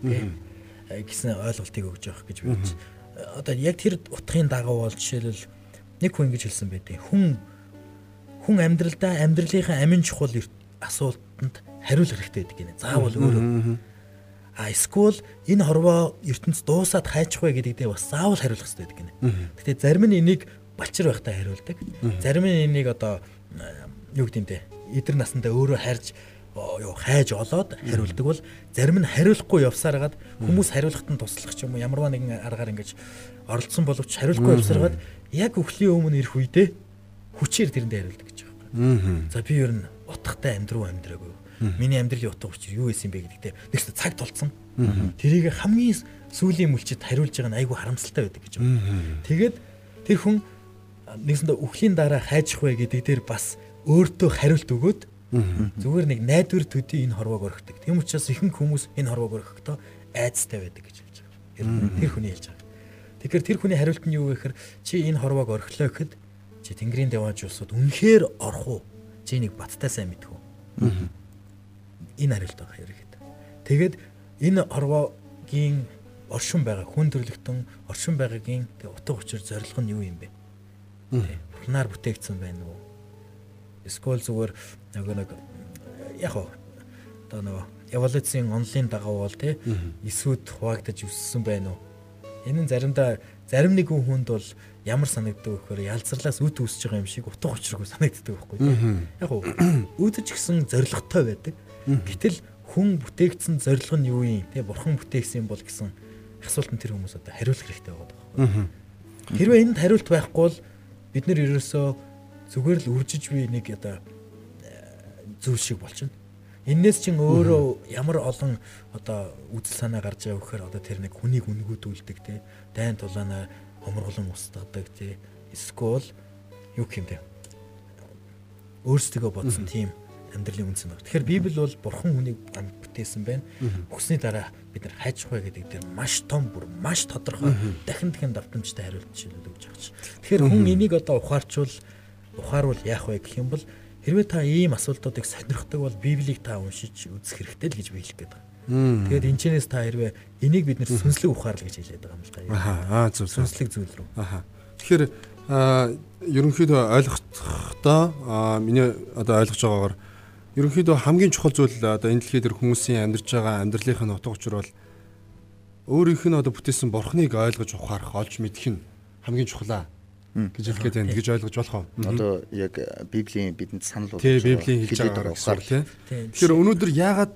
гэсэн ойлголтыг өгж явах гэж бодож. Одоо яг тэр утгын дагуу бол жишээлбэл нэг хүн ингэж хэлсэн байдیں۔ Хүн хүн амьдралдаа амьдралынхаа амин чухал асуултанд хариулах хэрэгтэй гэдэг гинэ. Заавал өөрөө. А эсвэл энэ хорвоо ертөнц дуусаад хайчих вэ гэдэгтээ бас заавал хариулах хэрэгтэй гэдэг гинэ. Гэтэ зарим нь энийг балчир байхдаа хариулдаг. Зарим нь энийг одоо юу гэдэг юм те эдэр насандаа өөрөө харж юу хайж олоод хариулдаг бол зарим нь хариулахгүй явсараад хүмүүс хариулахад нь туслах ч юм уу ямарваа нэгэн аргаар ингэж оролцсон боловч хариулахгүй явсараад яг өхлийн өмнө ирэх үедээ хүчээр тэрэндээ хариулдаг гэж байгаа юм. За би ер нь утгатай амьдруу амьдраагүй. Миний амьдралын утга учир юу байсан бэ гэдэгтээ нэгс цаг толцсон. Тэрийг хамгийн сүүлийн мүлчид хариулж байгаа нь айгүй харамсалтай байдаг гэж байна. Тэгээд тэр хүн нэгсэндээ өхлийн дараа хайчих вэ гэдэг дээр бас өөртөө хариулт өгөөд зүгээр нэг найдвар төдий энэ хорвоог орхидог. Тийм учраас ихэнх хүмүүс энэ хорвоог орхихдоо айцтай байдаг гэж хэлж байгаа. Тэр хүний хэлж байгаа. Тэгэхээр тэр хүний хариулт нь юу вэ гэхээр чи энэ хорвоог орхилоо гэхэд чи Тэнгэрийн даваач улсууд үнэхээр орох уу? Чи нэг баттай сайн мэдэх үү? Энэ хариулт байгаа хэрэгтэй. Тэгээд энэ хорвоогийн оршин байгаа хүн төрлөختөн оршин байгаагийн утга учир зорилго нь юу юм бэ? Бурхнаар бүтээгдсэн байна уу? Эсвэл зүгээр нөгөө нэг яг оо одоо нөгөө эволюцийн онлын дагуу бол тий эсүүд хуваагдаж өссөн байна уу? Энэ нь заримдаа зарим нэг хүнд бол ямар санагддаг вэ гэхээр ялцрлаас үт үсэж байгаа юм шиг утга учиргүй санагддаг байхгүй тий. Яг уу үтж гисэн зоригтой байдаг. Гэтэл хүн бүтээгдсэн зорилго нь юу юм? Тий бурхан бүтээгсэн юм бол гэсэн асуултанд тэр хүмүүс одоо хариулах хэрэгтэй байгаа байхгүй. Хэрвээ энд хариулт байхгүй бол бид нэр ерөөсөө зүгээр л үржиж буй нэг одоо зүйл шиг болчихно. Эннээс чинь өөрөө ямар олон одоо үзэл санаа гарч байгаа вэхээр одоо тэр нэг хүнийг үнгүүдүүлдэг те дайн тулаанаа хоморголон устгадаг те эсвэл юу юм те өөрсдөө бодсон тийм амьдралын үнц нь. Тэгэхээр Библи бол бурхан хүнийг бүтээсэн байна. Өгсний дараа бид нар хайж хуй гэдэг тэр маш том бүр маш тодорхой дахин дахин давтамжтай хариулт жишээлүүд өгч байгаа чинь. Тэгэхээр хүн энийг одоо ухаарчвал ухааруул яах вэ гэх юм бол хэрвээ та ийм асуултуудыг сонирхдаг бол Библийг та уншиж үзэх хэрэгтэй л гэж би хэлэх гээд байгаа. Тэгээд энэчнээс та хэрвээ энийг бид нэр сүнслэг ухаарл гэж хэлээд байгаа юм л та. Аа зөв сүнслэг зүйл рүү. Аа. Тэгэхээр ерөнхийдөө ойлгохдоо миний одоо ойлгож байгаагаар ерөнхийдөө хамгийн чухал зүйл одоо энэ дэлхийд хүмүүсийн амьдарч байгаа амьдралынхаа утга учир бол өөрийнх нь одоо бүтээсэн бурхныг ойлгож ухаарах, олж мэдэх нь хамгийн чухлаа гэж хэлгээд байна. Тэгж ойлгож болох уу? Одоо яг Библийн бидэнд санал болгож байгаа. Тийм, Библийн хэлж байгаа ухаар тийм. Тэгэхээр өнөөдөр яагаад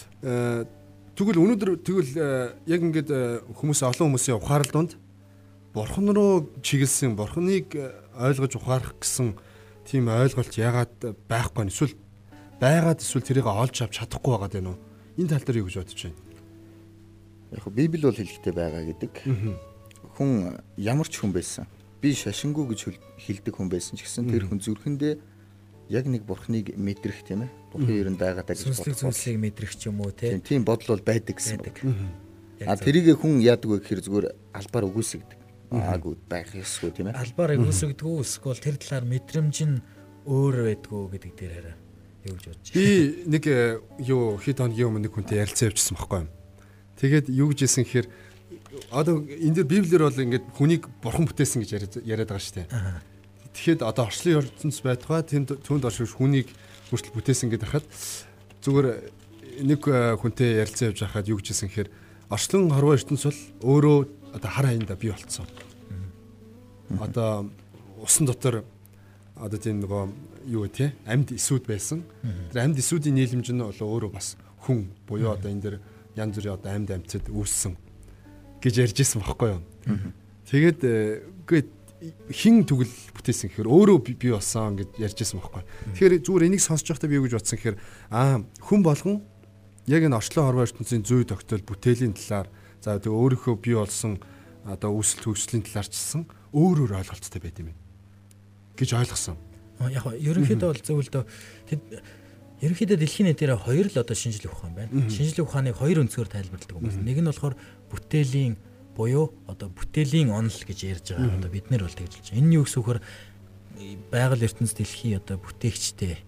тэгвэл өнөөдөр тэгвэл яг ингээд хүмүүс олон хүмүүсийн ухаарлал донд бурхан руу чиглэсэн, бурхныг ойлгож ухаарах гэсэн тийм ойлголт яагаад байхгүй нь? Эсвэл байгаад эсвэл тэрийг олж авч чадахгүй байгаа дээ нөө. Энэ тал дээр юу гэж бодож байна? Яг нь Библи бол хэлэхтэй байгаа гэдэг. Хүн ямар ч хүн байсан. Би шашингүй гэж хэлдэг хүн байсан ч гэсэн тэр хүн зүрхэндээ яг нэг бурхныг мэдрэх тийм ээ. Бурхан ер нь байгаа даа гэж боддог. Зүйлсийг мэдрэх ч юм уу тийм. Тийм бодол бол байдаг гэсэн. А тэрийг хүн яадаг вэ гэхээр зүгээр албаар үгүйсгдэг. Аагүй байх ёсгүй тийм ээ. Албаар үгүйсгдэг эсвэл тэр талаар мэдрэмж нь өөр байдгүй гэдэг дээр хараа. Юу гэж бодож байна? Би нэг юу хэд хоногийн өмнө нэг хүнтэй ярилцсан явчихсан байхгүй юм. Тэгээд юу гэж хэлсэн гэхээр одоо энэ дэр Библиэр бол ингээд хүнийг бурхан бүтээсэн гэж яриад байгаа шүү дээ. Тэгэхэд одоо орчлын ертөнц байтугай тэнд түнд оршиж хүнийг хүртэл бүтээсэн гэдэг хахад зүгээр нэг хүнтэй ярилцсан явж байхад юу гэж хэлсэн гэхээр орчлон хорвоо ертөнц бол өөрөө одоо хар хаянда бий болцсон. Одоо усан дотор одоо тийм нөгөө юу тий амьд эсүүд байсан. Тэр амьд эсүүдийн нийлэмж нь бол өөрөө бас хүн буюу одоо энэ дэр янз бүрийн одоо амьд амьцад үүссэн гэж ярьж исэн байхгүй юу. Тэгээд үгүй хин тэгвэл бүтээсэн гэхээр өөрөө би болсон гэж ярьж исэн байхгүй. Тэгэхээр зүгээр энийг сонсож байхдаа би юу гэж бодсон гэхээр аа хүн болгон яг энэ орчлон хорвоо ертөнцийн зүй тогтоол бүтээлийн талаар за тэг өөрийнхөө бий болсон одоо үүсэл төгслийн талаар чсэн өөр өөр ойлголттой байд юм гэж ойлгосон. Яг ерөнхийдөө бол зөвлөдөө ерөнхийдөө дэлхийн нийтээр хоёр л одоо шинжлэх ухаан байна. Шинжлэх ухааныг хоёр өнцгөр тайлбарладаг хүмүүс. Нэг нь болохоор бүтээлийн буюу одоо бүтээлийн онол гэж ярьж байгаа. Одоо бид нэр бол тэгж хэлж байна. Энэ юу гэсэн үгээр байгаль ертөнц дэлхий одоо бүтээгчтэй.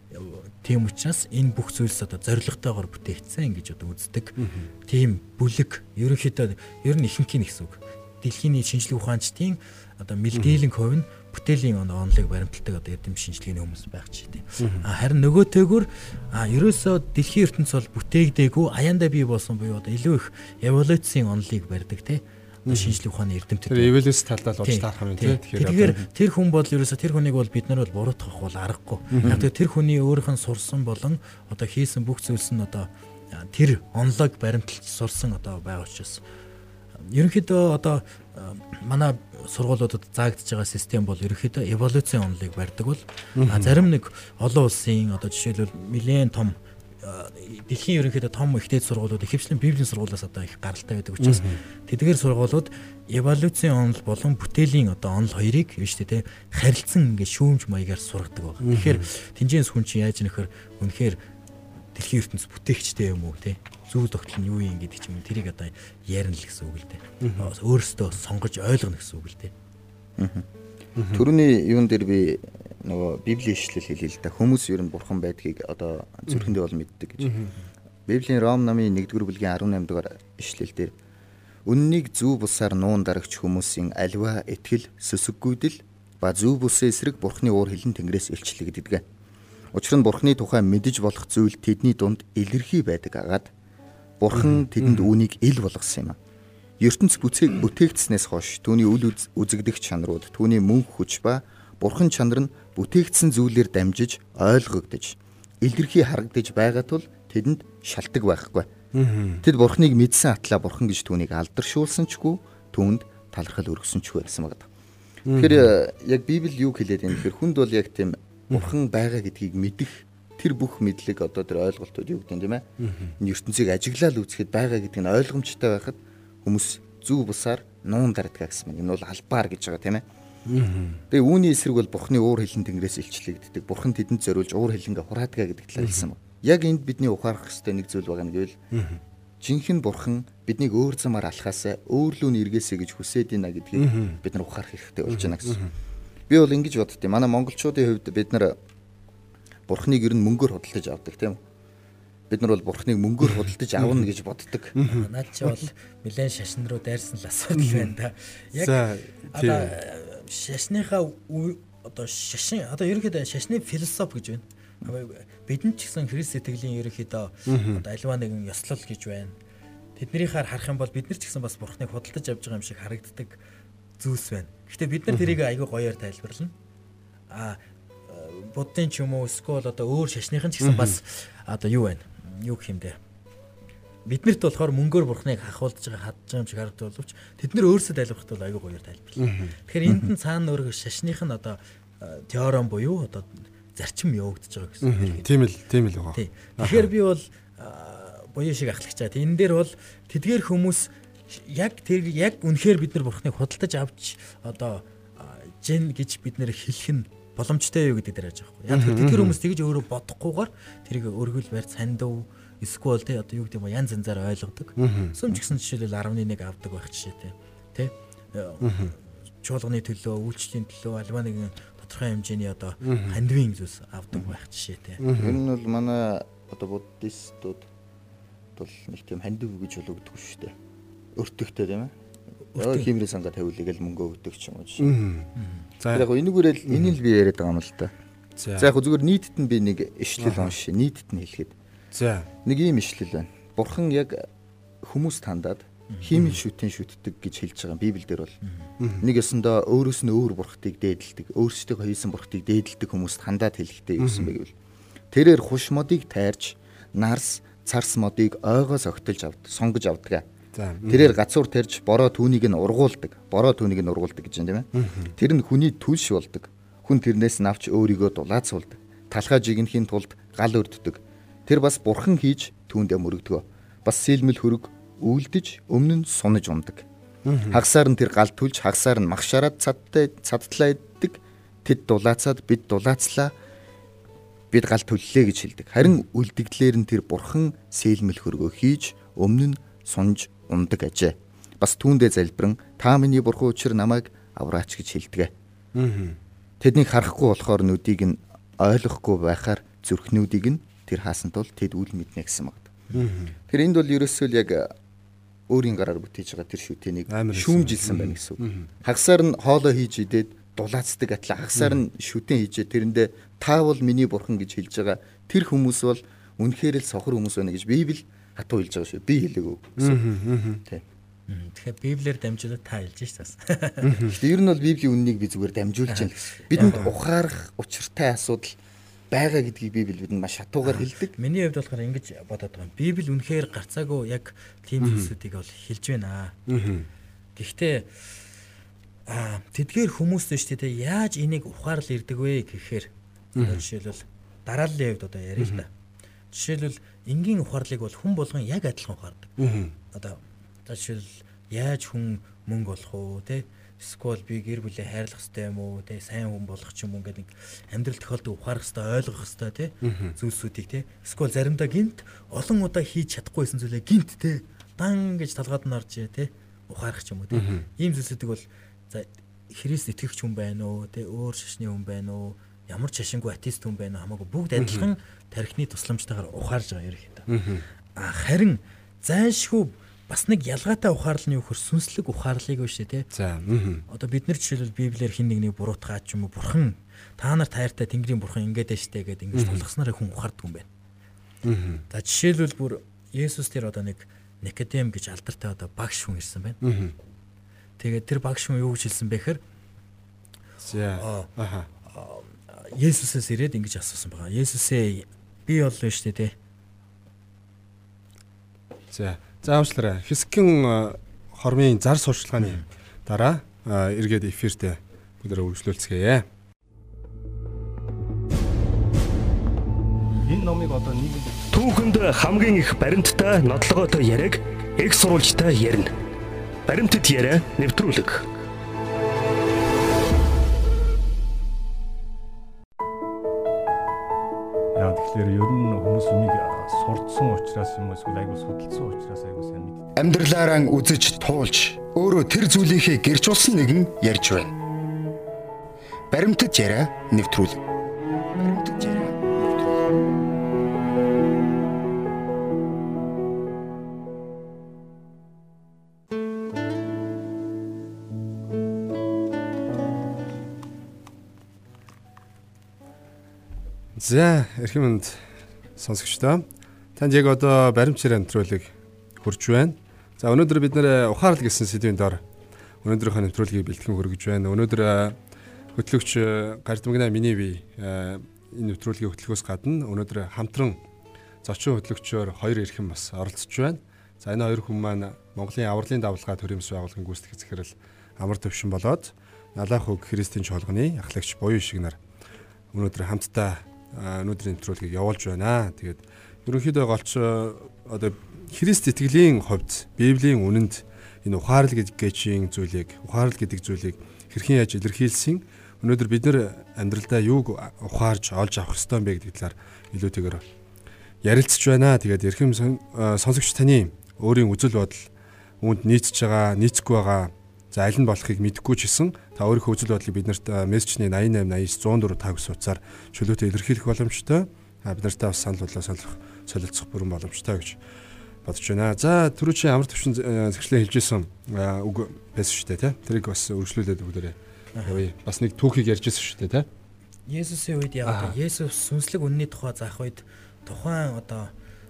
Тийм учраас энэ бүх зүйлс одоо зоригтойгоор бүтээгдсэн гэж одоо үздэг. Тийм бүлэг ерөнхийдөө ер нь ихэнх нь гэсэн үг. Дэлхийн шинжлэх ухаанчдын одоо мэдээллийн хувь нь бүтээлийн онолыг баримталдаг одоо эрдэм шинжилгээний хүмүүс байх ч тийм. Харин нөгөөтэйгүр а ерөөсөө дэлхийн ертөнц бол бүтээгдээгүй аяндаа бий болсон буюу одоо илүү их эволюцийн онолыг барьдаг тийм. Одоо шинжлэх ухааны эрдэмтэд. Тэр эволюц талдаа л болж таарах юм тийм. Тэгэхээр тэр хүн бол ерөөсөө тэр хүнийг бол бид нар бол буруутгах бол аргагүй. Яг тэр хүний өөрийнх нь сурсан болон одоо хийсэн бүх зүйлс нь одоо тэр онолыг баримталж сурсан одоо байгаа учраас ерөнхийдөө одоо манай сургуулиудад заагдж байгаа систем бол ерөнхийдөө эволюцийн онолыг барьдаг бол зарим нэг олон улсын одоо жишээлбэл нэлээд том дэлхийн ерөнхийдөө том ихтэй сургуулиуд ихэвчлэн библийн сургуулиас одоо их гаралтай байдаг учраас тэдгээр сургуулиуд эволюцийн онол болон бүтээлийн одоо онол хоёрыг биш үү те харилцан ингээд шүүмж маягаар сургадаг байна. Тэгэхээр тэнцэнс хүн чинь яаж нөхөр үнэхээр дэлхийн ертөнц бүтээгчтэй юм уу те зүйл тогтол нь юу юм гэдэг чинь тэрийг одоо ярина л гэсэн үг л дээ. Өөрөөсөө сонгож ойлгоно гэсэн үг л дээ. Төрөний юун дээр би нөгөө библийн ишлэл хэлээ л да. Хүмүүс ер нь бурхан байдгийг одоо зүрхэндээ бол мэддэг гэж. Библийн Ром намын нэгдүгээр бүлгийн арван наймд дугаар ишлэл дээр үннийг зөв бусаар нуун дарагч хүмүүсийн аливаа итгэл сөсөггүйдэл ба зөв бусын эсрэг бурханы уур хилэн тэнгэрээс илчлэгддэг. Учир нь Бурхны тухай мэдэж болох зүйл тэдний дунд илэрхий байдаг агаад Бурхан тэдэнд үүнийг ил болгосон юм. ертөнц бүцгийг бүтээгдснээс хойш түүний үл үзэгдэх чанарууд, түүний мөнх хүч ба Бурхан чанар нь бүтээгдсэн зүйлээр дамжиж ойлгогдож, илэрхий харагдаж байгаа тул тэдэнд шалтгаан байхгүй. Тэд Бурханыг мэдсэн атлаа Бурхан гэж түүнийг алдаршуулсанчгүй, түүнд талархал өргөсөнчгүй гэсэн байна. Тэгэхээр яг Библи юу хэлээд юм гэхээр хүнд бол яг тийм Бурхан байгаа гэдгийг мэдэх тэр бүх мэдлэг одоо тэр ойлголтууд юу гэдэг юм тийм ээ. ертөнцийг ажиглал үзэхэд байгаа гэдэг нь ойлгомжтой байхад хүмүүс зүв бусаар нуун дардгаа гэсэн юм. Энэ бол албаар гэж байгаа тийм ээ. Тэгээ үүний эсрэг бол Бурханы уур хилэн тэнгэрээс илчлэгддэг. Бурхан тэдэнд зориулж уур хилэнгээ хураадгаа гэдэг талаар хэлсэн байна. Яг энд бидний ухаарах хэрэгтэй нэг зүйл байгаа нь гэвэл жинхэнэ Бурхан биднийг өөр замаар алхаасаа өөрлөө нь эргээсэй гэж хүсээд ийна гэдгийг бид нар ухаарах хэрэгтэй болж байна гэсэн. Би бол ингэж боддتي. Манай монголчуудын хувьд бид нар Бурханыг ер нь мөнгөөр худалдаж авдаг тийм үү? Бид нар бол Бурханыг мөнгөөр худалдаж авна гэж боддог. Наад чи бол нэлээд шашин руу дайрсан л асуудал байна да. Яг одоо шашныхаа одоо шашин одоо ерөнхийдөө шашны философи гэж байна. Бидэнд ч гэсэн Христ сэтгэлийн ерөнхийдөө одоо альва нэгэн ёслол гэж байна. Тэднийхаар харах юм бол бид нар ч гэсэн бас Бурханыг худалдаж авч байгаа юм шиг харагддаг зүйлс байна. Гэхдээ бид нар тэрийг айгүй гоёор тайлбарлана. А буддын ч юм уу эсвэл одоо өөр шашныхан ч гэсэн бас одоо юу байна? Юу гэх юм бэ? Биднэрт болохоор мөнгөөр Бурханыг хахуулж байгаа хадж байгаа юм шиг харагддаг боловч тэд нар өөрсдөө тайлбарлахад бол айгүй гоёор тайлбарлана. Тэгэхээр энд нь цаана өөрөө шашных нь одоо теорем буюу одоо зарчим явагдаж байгаа гэсэн. Тийм л тийм л байгаа. Тэгэхээр би бол буяа шиг ахлагч чаа. Энэ дээр бол тэдгээр хүмүүс яг тэр яг үнэхээр бид нар Бурханыг худалдаж авч одоо жин гэж бид нэр хэлэх нь боломжтой юу гэдэг дээр яаж байгаа юм. Яг тэдгээр хүмүүс тэгж өөрөө бодохгүйгээр тэрийг өргөл барь сандв эсвэл тэ одоо юу гэдэг юм янз янзаар ойлгодог. Сүм ч гэсэн жишээлбэл арван нэг авдаг байх жишээтэй. Тэ? Чуулганы төлөө, үйлчлэлийн төлөө альва нэгэн тодорхой хэмжээний одоо хандвийн зүйлс авдаг байх жишээтэй. Энэ нь бол манай одоо буддистууд бол нэг тийм хандив гэж бол өгдөг шүү дээ. Өртөгтэй тийм ээ. Яа химрээ санга тавиулъя гэл мөнгө өгдөг ч юм уу. За яг энэгээрэл энийг л би яриад байгаа юм л та. За яг зүгээр нийтэд нь би нэг ишлэл уншия. Нийтэд нь хэлэхэд. За нэг ийм ишлэл байна. Бурхан яг хүмүүс тандаад химийн шүтэн шүтдэг гэж хэлж байгаа Библиэл дээр бол нэг ёсондоо өөрөөс нь өөр бурхтыг дээдэлдэг, өөрсдөө хийсэн бурхтыг дээдэлдэг хүмүүст хандаад хэлэхдээ юу гэсэн бэ гэвэл тэрээр хуш модыг тайрч, нарс, царс модыг ойгоос огтолж авд, сонгож авдаг. Тэрээр гацуур тарьж бороо түүнийг нь ургуулдаг. Бороо түүнийг нь ургуулдаг гэж байна тийм ээ. Тэр нь хүний түлш болдог. Хүн тэрнээс навч өөрийгөө дулаацуулдаг. Талхаа жигнэхийн тулд гал өрддөг. Тэр бас бурхан хийж түүндээ мөрөгдгөө. Бас сэлмэл хөрөг үйлдэж өмнө нь сунаж ундаг. Хагасаар нь тэр гал түлж хагасаар нь магшаараад цадтай цадтлаа иддэг. Тэд дулаацаад бид дулаацлаа. Бид гал түллээ гэж хэлдэг. Харин үлдэгдлэр нь тэр бурхан сэлмэл хөргөө хийж өмнө нь сунж ундаг ажээ. Бас түүндээ залбирэн та миний бурхан учир намайг авраач гэж хэлдэг. Тэднийг харахгүй болохоор нүдийг нь ойлгохгүй байхаар зүрхнүүдийг нь тэр хаасан тул тэд үл мэднэ гэсэн байна. Тэр энд бол ерөөсөө л яг өөрийн гараар бүтээж байгаа тэр шүтэнийг шүүмжилсэн байна гэсэн үг. Хагасаар нь хоолоо хийж идээд дулаацдаг атла хагасаар нь шүтэн хийжээ тэрэндээ та бол миний бурхан гэж хэлж байгаа тэр хүмүүс бол үнэхээр л сохор хүмүүс байна гэж Библи хатуу хэлж байгаа шүү. Би хэлээгүй гэсэн. Тийм. Тэгэхээр Библиэр дамжуулаад та хэлж шээ тас. Гэхдээ ер нь бол Библийн үннийг би зүгээр дамжуулж байна гэсэн. Бидэнд ухаарах учиртай асуудал байгаа гэдгийг Библи бидэнд маш хатуугаар хэлдэг. Миний хувьд болохоор ингэж бодоод байгаа юм. Библи үнэхээр гарцаагүй яг тийм зүйлсүүдийг бол хэлж байна. Гэхдээ аа тэдгээр хүмүүс нь шүү дээ яаж энийг ухаарл ирдэг вэ гэхээр жишээлбэл дарааллын хувьд одоо ярил л да. Жишээлбэл энгийн ухаарлыг бол хүн болгон яг адилхан ухаардаг. Одоо жишээл яаж хүн мөнгө олох уу те эсвэл би гэр бүлээ хайрлах хэрэгтэй юм уу те сайн хүн болох ч юм уу гэдэг амьдрал тохиолддог ухаарах хэрэгтэй ойлгох хэрэгтэй те зүйлсүүдийг те эсвэл заримдаа гинт олон удаа хийж чадахгүйсэн зүйлээ гинт те дан гэж талгаад нь орж те ухаарах ч юм уу те ийм зүйлсүүдийг бол за Христ итгэгч хүн байна уу те өөр шашны хүн байна уу ямар ч шашингүй атеист хүн байна хамаагүй бүгд адилхан тархины тусламжтайгаар ухаарж байгаа ерөнхийдөө. А харин зайлшгүй бас нэг ялгаатай ухаарлал нь юу гэхээр сүнслэг ухаарлыг ба шүү дээ. За. Одоо бид нар жишээлбэл Библиэр хин нэгнийг буруутгаад ч юм уу бурхан та нар таартай Тэнгэрийн бурхан ингээд штэ гэдэг ингэж тулгаснараа хүн ухаардаг юм байна. За жишээлбэл бүр Есүс тэр одоо нэг Никодем гэж алдартай одоо багш хүн ирсэн байна. Тэгээд тэр багш хүн юу гэж хэлсэн бэ гэхээр за аха Есүсээс ирээд ингэж асуусан байгаа. Есүсээ би боллоо шүү дээ. За заавчлаарай. Физикийн хормын зар сурчлагын дараа эргээд эфиртээ бүгдээ үргэлжлүүлцгээе. Энэ номыг одоо нэг түүхэнд хамгийн их баримттай нотлогоотой яриаг их сурвалжтай ярина. Баримтат яриа нэвтрүүлэг. яа тэгэхээр ер нь хүмүүс үнийг сурдсан учраас юм эсвэл айгуу судалсан учраас айгуу сайн мэддэг. Амьдралаараа үзэж туулж өөрөө тэр зүйлийнхээ гэрчүүлсэн нэгэн ярьж байна. Баримтат яриа нэвтрүүлэг. Баримтат яриа нэвтрүүлэг. За, эрхэм мэнд сонсогчдоо. Танд яг одоо баримт яриа нэвтрүүлэг хүрж байна. За, өнөөдөр бид нэр ухаарл гэсэн сэдвийн дор өнөөдрийнхөө нэвтрүүлгийг бэлтгэн хүргэж байна. Өнөөдөр хөтлөгч Гардмагна миний бие энэ нэвтрүүлгийн хөтлөхөөс гадна өнөөдөр хамтран зочин хөтлөгчөөр хоёр эрхэм бас оролцож байна. За, энэ хоёр хүн маань Монголын авралын давлгаа төрөмс байгууллагын гүйцэтгэх захирал Амар Төвшин болоод Налах үг Христийн чуулганы ахлагч буюу шиг нар өнөөдөр хамтдаа өнөөдрийн нэвтрүүлгийг явуулж байна. Тэгээд ерөнхийдөө голч одоо Христ итгэлийн хувьд Библийн үнэнд энэ ухаарл гэжийн зүйлийг, ухаарл гэдэг зүйлийг хэрхэн яаж илэрхийлсэн, өнөөдөр бид нар амьдралдаа юуг ухаарж олж авах ёстой юм бэ гэдэг талаар илүүтэйгээр ярилцж байна. Тэгээд эрхэм сонсогч таны өөрийн үзэл бодол үүнд нийцж байгаа, нийцэхгүй байгаа, за аль нь болохыг мэдэхгүй ч гэсэн та өөрийнхөө үзэл бодлыг биднэрт мессежний найман найман зуун дөрөв тав утсаар чөлөөтэй илэрхийлэх боломжтой. Бид нартай бас санал бодлоо солих, солилцох бүрэн боломжтой гэж бодож байна. За түрүү чи Амар Төвшин зэгчлээ хэлжсэн үг байсан шүү дээ, тий. Тэрийг бас өргөжлүүлээд бүгдээрээ явъя. Бас нэг түүхийг ярьжсэн шүү дээ, тий. Есүсийн үед яг Есүс сүнслэг үнний тухай заах үед тухайн одоо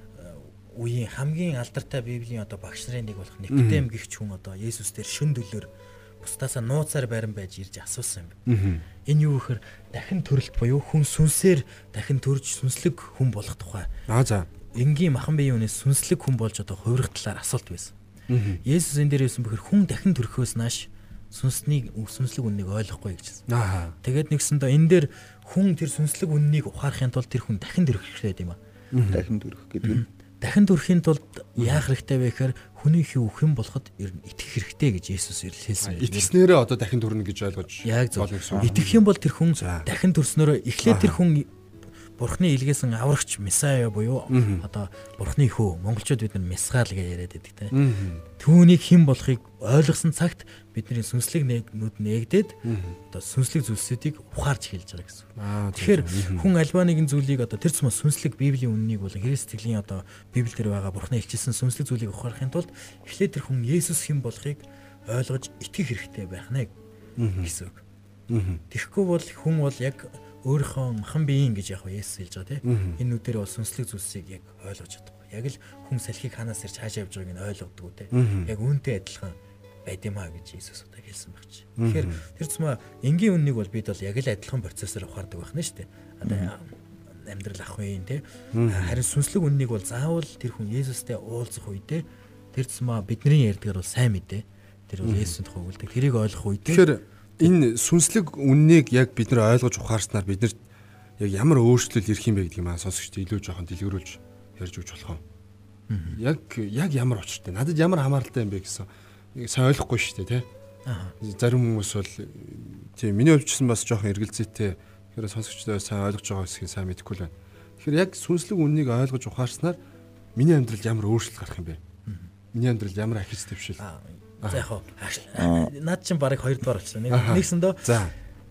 үеийн хамгийн алдартай Библийн одоо багш нарын нэг болох Никодем гэгч хүн одоо Есүс дээр шин дөлөөр бусдаасаа нууцаар барин байж ирж асуусан юм. Энэ юу гэхээр дахин төрөлт буюу хүн сүнсээр дахин төрж сүнслэг хүн болох тухай. Аа за. Энгийн махан биеийн үнээс сүнслэг хүн болж одоо хувирах талаар асуулт байсан. Есүс энэ дээр хэлсэн бэхээр хүн дахин төрөхөөс нааш сүнсний сүнслэг үннийг ойлгохгүй гэж хэлсэн. Аа. Тэгээд нэгсэндээ энэ дээр хүн тэр сүнслэг үннийг ухаарахын тулд тэр хүн дахин төрөх хэрэгтэй юм аа. Дахин төрөх гэдэг нь дахин төрөхийн тулд яах хэрэгтэй вэ гэхээр хүний хүү хэн болоход ер нь итгэх хэрэгтэй гэж Есүс хэлсэн байна. Итгэснээрээ одоо дахин төрнө гэж ойлгож болно. Итгэх юм бол тэр хүн дахин төрснөөрөө эхлээд тэр хүн Бурхны илгээсэн аврагч Месая буюу одоо Бурхны хүү, монголчууд бид нар Месгаал гэж яриад байдаг те. Түүнийг хэн болохыг ойлгосон цагт бидний сүнслэг нүд нээгдээд одоо сүнслэг зүйлсүүдийг ухаарч хэлж байгаа гэсэн. Тэгэхээр хүн альва нэгэн зүйлийг одоо тэр цэм сүнслэг Библийн үннийг болон Христ итгэлийн одоо Библиэл дээр байгаа Бурхны хэлчихсэн сүнслэг зүйлийг ухаарахын тулд эхлээд тэр хүн Есүс хэн болохыг ойлгож итгэх хэрэгтэй байх нэ гэсэн үг. Тэгэхгүй бол хүн бол яг өөрийнхөө махан биеийн гэж яг Есүс хэлж байгаа тийм. Энэ нүдээр бол сүнслэг зүйлсийг яг ойлгож чадахгүй. Яг л хүн салхийг ханаас ирж хаашаа явж байгааг нь ойлгодгоо тийм. Яг үүнтэй адилхан байд юм аа гэж Есүс удаа хэлсэн баг чи. Тэгэхээр тэр цэма энгийн үннийг бол бид бол яг л адилхан процессор ухаардаг байх нь шүү дээ. Одоо амьдрал ах үеийн тийм. Харин сүнслэг үннийг бол заавал тэр хүн Есүстэй уулзах үедээ тэр цэма бидний ярьдгаар бол сайн мэдээ. Тэр бол Есүсийн тухай өгүүлдэг. Тэрийг ойлгох үедээ. Тэгэхээр энэ сүнслэг үннийг яг бид нар ойлгож ухаарснаар биднэрт яг ямар өөрчлөл ирэх юм бэ гэдгийг маань сонсогчд илүү жоохон дэлгэрүүлж ярьж өгч болох юм. Яг яг ямар очтой. Надад ямар хамааралтай юм бэ гэсэн сайн ойлгохгүй шүү дээ, тий. Аа. Зарим хүмүүс бол тийм миний өвчсөн бас жоохон эргэлзээтэй. Тэгэхээр сонсогчдоо сайн ойлгож байгаа хэсгийг сайн мэдэхгүй л байна. Тэгэхээр яг сүнслэг үннийг ойлгож ухаарснаар миний амьдралд ямар өөрчлөлт гарах юм бэ? Миний амьдралд ямар ахиц твшил? За яг хоо наад чинь барыг хоёр дахь болчихсон. Нэгсэндөө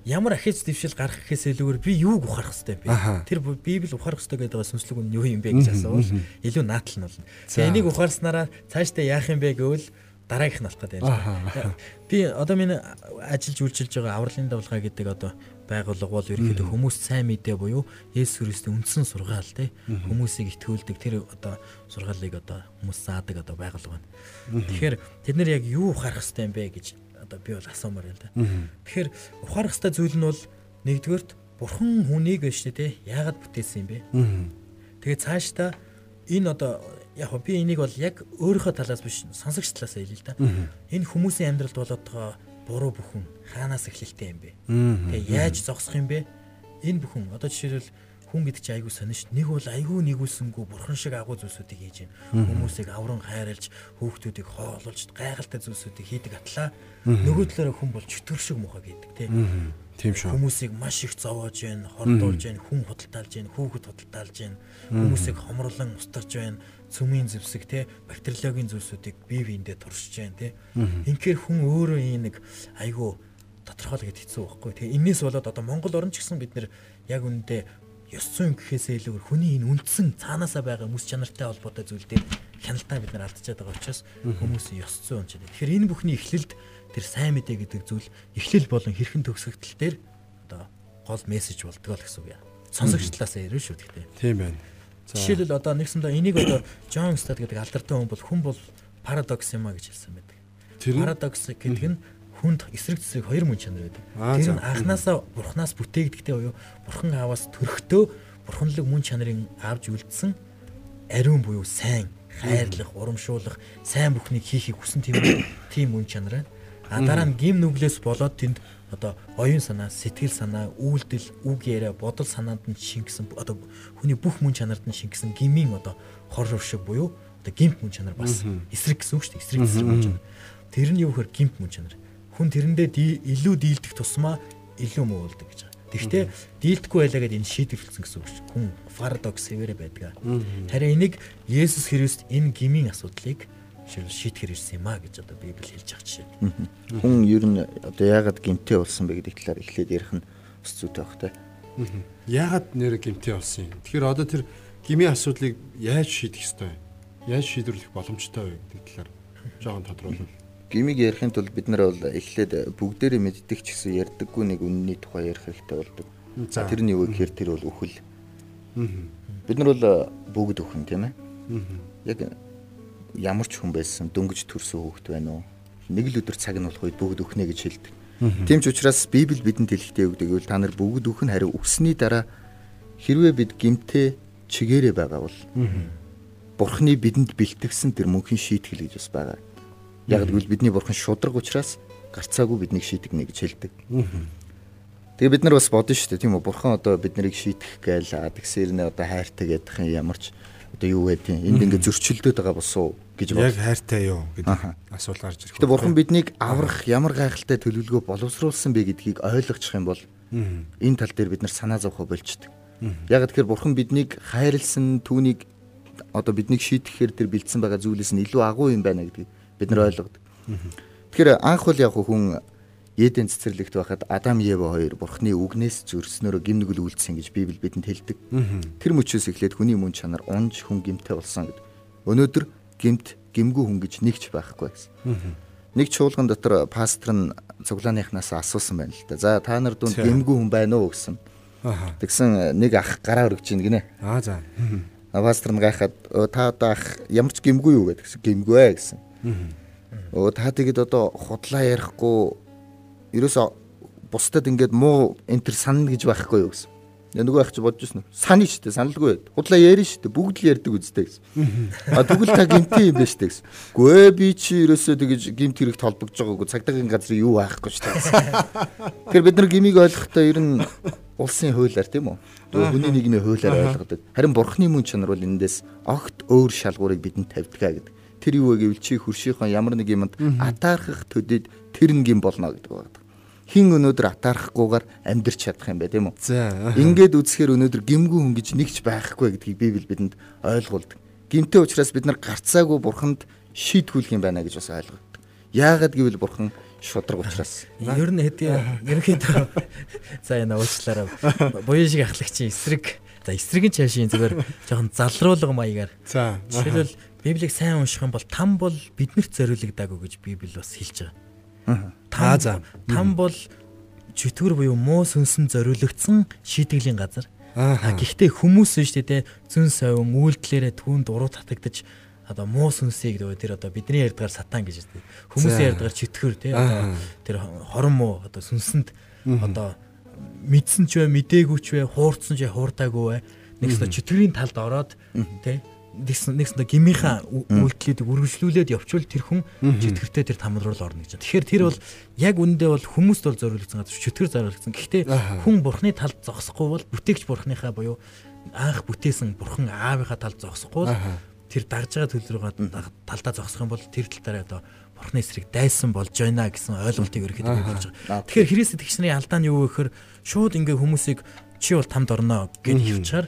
ямар ахиц дэвшил гарах гэхээс илүүгээр би юуг ухаарах хэрэгтэй бэ? Тэр Библи ухаарах хэрэгтэй гэдэг сүнслэг нь юу юм бэ гэж асуувал илүү наатал нь болно. Тэгээ энийг ухаарснараа цаашдаа яах юм бэ гэвэл дараагийнх нь болох гэдэг юм. Би одоо миний ажиллаж үйлчилж байгаа авралын давлгаа гэдэг одоо байгууллага бол ерөнхийдөө хүмүүс сайн мэдээ буюу Есүс Христийн үндсэн сургаал те хүмүүсийг итгүүлдэг тэр одоо сургаалыг одоо хүмүүс заадаг одоо байгууллага байна. Тэгэхээр тэд нар яг юу ухаарах хэрэгтэй юм бэ гэж одоо би бол асуумаар байна да. Тэгэхээр ухаарах хэрэгтэй зүйл нь бол нэгдүгээрт бурхан хүнийг биш те яагаад бүтээсэн юм бэ? Тэгээ цаашдаа энэ одоо яг би энийг бол яг өөрийнхөө талаас биш сонсогч талаас хэлээ л да. Энэ хүмүүсийн амьдралд болоод байгаа буруу бүхэн хаанаас эхлэлтэй юм бэ? Тэгээ яаж зогсох юм бэ? Энэ бүхэн одоо жишээлбэл хүн гэдэг чинь айгүй сонирш. Нэг бол айгүй нэгүүлсэнгүй бурхан шиг агуу зүйлсүүдийг хийж байна. Хүмүүсийг авран хайрлж, хүүхдүүдийг хоололж, гайхалтай зүйлсүүдийг хийдэг атлаа. Нөгөө талаараа хүн бол чөтгөр шиг мухаг хийдэг тийм. Тийм шүү. Хүмүүсийг маш их зовоож байна, хордуулж байна, хүн худалдаалж байна, хүүхэд худалдаалж байна. Хүмүүсийг хомрлон устгаж байна. Цөмийн зэвсэг те бактериологийн зүйлсүүдийг бие биендээ туршиж байна те. Инхээр хүн өөрөө энэ нэг айгүй тодорхойлоход хэцүү байхгүй. Тэгээ энэс болоод одоо Монгол орн ч гэсэн бид нэр яг үүндээ ёс зүйн гэхээсээ илүүгээр хүний энэ үндсэн цаанаасаа байгаа мэс чанартай холбоотой зүйл дээр хяналтаа бид нар алдчихад байгаа учраас хүмүүсийн ёс зүйн онцлог. Тэгэхээр энэ бүхний эхлэлд тэр сайн мэдээ гэдэг зүйл эхлэл болон хэрхэн төгсгөл дээр одоо гол мессеж болдгоо л гэсэн үг яа. Сонсогч талаас ярив шүү гэхдээ. Тийм байна. Жишээлбэл одоо нэгсэндээ энийг одоо Джон Стад гэдэг алдартай хүн бол хүн бол парадокс юм а гэж хэлсэн байдаг. Парадокс гэдэг нь хүнд эсрэг зэсрэг хоёр мөн чанар байдаг. Тэр нь анханасаа бурхнаас бүтээгдэхтэй буюу бурхан ааваас төрөхдөө бурханлаг мөн чанарын авж үлдсэн ариун буюу сайн, хайрлах, урамшуулах, сайн бүхнийг хийхийг хүсэн тийм тийм мөн чанар. А дараа нь гим нүглээс болоод тэнд одоо оюун санаа, сэтгэл санаа, үйлдэл, үг яриа, бодол санаанд нь шингэсэн одоо хүний бүх мөн чанарт нь шингэсэн гмийн одоо хор шив буюу одоо гимт мөн чанар бас эсрэг гэсэн үг шүү дээ. Эсрэг эсрэг мөн чанар. Тэр нь юу гэхээр гимт мөн чанар. Хүн тэрэндээ илүү дийлдэх тусмаа илүү муулдаг гэж байгаа. Тэгэхдээ дийлдэхгүй байлаа гэдээ энэ шийдвэрлсэн гэсэн үг шүү. Хүн парадокс хэвээрээ байдаг. Харин энийг Есүс Христ энэ гмийн асуудлыг шийтгэр ирсэн юм а гэж одоо Библи хэлж байгаа жишээ. Хүн ер нь одоо яагаад гимтэй болсон бэ гэдэг талаар эхлээд ярих нь бас зүйтэй баг те. Яагаад нэр гимтэй болсон юм? Тэгэхээр одоо тэр гмийн асуудлыг яаж шийдэх ёстой вэ? Яаж шийдвэрлэх боломжтой вэ гэдэг талаар жоохон тодруулбал. Гмийг ярихын тулд бид нар бол эхлээд бүгдээрээ мэддэг ч гэсэн ярьдаггүй нэг үнний тухай ярих хэрэгтэй болдог. Тэр нь юу гэхээр тэр бол үхэл. Бид нар бол бүгд үхэн тийм ээ. Яг ямар ч хүн байсан дөнгөж төрсөн хүүхэд байна уу? Нэг л өдөр цаг нь болох үед бүгд үхнэ гэж хэлдэг. Тийм ч учраас Библи бидэнд хэлэхдээ өгдөг гэвэл та нар бүгд үхэн хариу үхсний дараа хэрвээ бид гимтэй чигээрээ байгаа бол Бурхны бидэнд бэлтгэсэн тэр мөнхийн шийтгэл гэж бас байгаа. Яг гэвэл бидний Бурхан шудраг учраас гарцаагүй биднийг шийтгэнэ гэж хэлдэг. Тэгээ бид нар бас бодно шүү дээ тийм үү? Бурхан одоо бид нарыг шийтгэх гээл тэгсээр нэ одоо хайртай гэдэг юм ямар ч одоо юу гэдэг юм энд ингээ зөрчилдөд байгаа босуу гэж бод. Яг хайртай юу гэдэг асуулт гарч ирэх. Тэгээ Бурхан биднийг аврах ямар гайхалтай төлөвлөгөө боловсруулсан бэ гэдгийг ойлгочих юм бол энэ тал дээр бид нар санаа зовхоо болчдөг. Яг тэгэхээр Бурхан биднийг хайрлсан түүнийг одоо биднийг шийтгэхээр тэр бэлдсэн байгаа зүйлээс нь илүү агуу юм байна гэдгийг бид нар ойлгодог. Тэгэхээр анх бол яг хүн Эден цэцэрлэгт байхад Адам Ева хоёр Бурхны үгнээс зөрснөөрөө гим нүгэл үлдсэн гэж Библи бидэнд хэлдэг. Тэр мөчөөс эхлээд хүний мөн чанар унж хүн гимтэй болсон гэдэг. Өнөөдөр гимт гимгүү хүн гэж нэгч байхгүй гэсэн. Нэг чуулган дотор пастор нь цуглааныхнаас асуусан байна л да. За та нар дунд гимгүү хүн байна уу гэсэн. Тэгсэн нэг ах гараа өргөж ийн гинэ. Аа за. Пастор нь гайхаад та одоо ах ямар ч гимгүү юу гэдэг. Гимгүү ээ гэсэн. Оо та тэгэд одоо худлаа ярихгүй ерөөсө бусдад ингээд муу энтер санана гэж байхгүй юу гэсэн. Нөгөө ах чи бодож ирсэн. Саны штэ саналгүй. Худлаа ярина штэ бүгд л ярьдаг үстэй гэсэн. А тэгвэл та гимтэй юм байна штэ гэсэн. Гүй би чи ерөөсө тэгэж гимт хэрэг толбогдож байгаагүй цагдаагийн газрын юу байхгүй штэ гэсэн. Тэгэхээр бид нар гимийг ойлгохдоо ер нь улсын хуулиар тийм үү? Хүний нийгмийн хуулиар ойлгодог. Харин Бурхны мөн чанар бол эндээс огт өөр шалгуурыг бидэнд тавьдгаа гэдэг. Тэр юу вэ гэвэл чи хөршийнхөө ямар нэг юмд атаархах төдөд тэр нэг юм болно гэдэг байна. Хин өнөөдөр атаарахгүйгээр амьдрч чадах юм бэ тийм үү? За. Ингээд үзэхээр өнөөдөр гимгүү хүн гэж нэгч байхгүй гэдгийг Библи бидэнд ойлгуулдаг. Гимтэй учраас бид нар гарцаагүй Бурханд шийтгүүлэх юм байна гэж бас ойлгодог. Яагаад гэвэл Бурхан Шудраг учраас. Ер нь хэдий ерөнхийдөө за энэ уучлаарай. Буян шиг ахлагчийн эсрэг. За эсрэг нь чашийн зүгээр жоохон залруулга маягаар. За. Жишээлбэл Библийг сайн унших юм бол там бол биднэрт зориулагдаагүй гэж Библи бас хэлж байгаа. Там там бол чөтгөр буюу муу сүнсэн зориулагдсан шийтгэлийн газар. А гэхдээ хүмүүс нь шүү дээ зүн совин үйлдэлээрээ түүнд уруу татагдаж одоо муу сүнсийг тэр одоо бидний ярьдгаар сатан гэж байна. Хүмүүсийн ярьдгаар чөтгөр тий одоо тэр хорон муу одоо сүнсэнд одоо мэдсэн ч бай мдээгүй ч бай хуурцсан ч хуурдаагүй бай. Нэгс чөтгөрийн талд ороод тий нэгс нэгс гимийнхаа үйлдэлүүдийг үргэлжлүүлээд явчвал тэр хүн чөтгөртэй тэр тамал руу орно гэж. Тэгэхээр тэр бол яг үндэ бол хүмүүст бол зориулагдсан газар чөтгөр зориулагдсан. Гэхдээ хүн бурхны талд зогсохгүй бол бүтээгч бурхныхаа буюу анх бүтээсэн бурхан аавынхаа талд зогсохгүй бол тэр дагж байгаа төлөв рүү талдаа зогсох юм бол тэр тал дээр одоо бурхны эсрэг дайсан болж байна гэсэн ойлголтыг ерөөхдөө бий болж байгаа. Тэгэхээр Христ итгэгчний алдаа нь юу вэ гэхээр шууд ингээ хүмүүсийг чи бол тамд орно гэж хөвчээр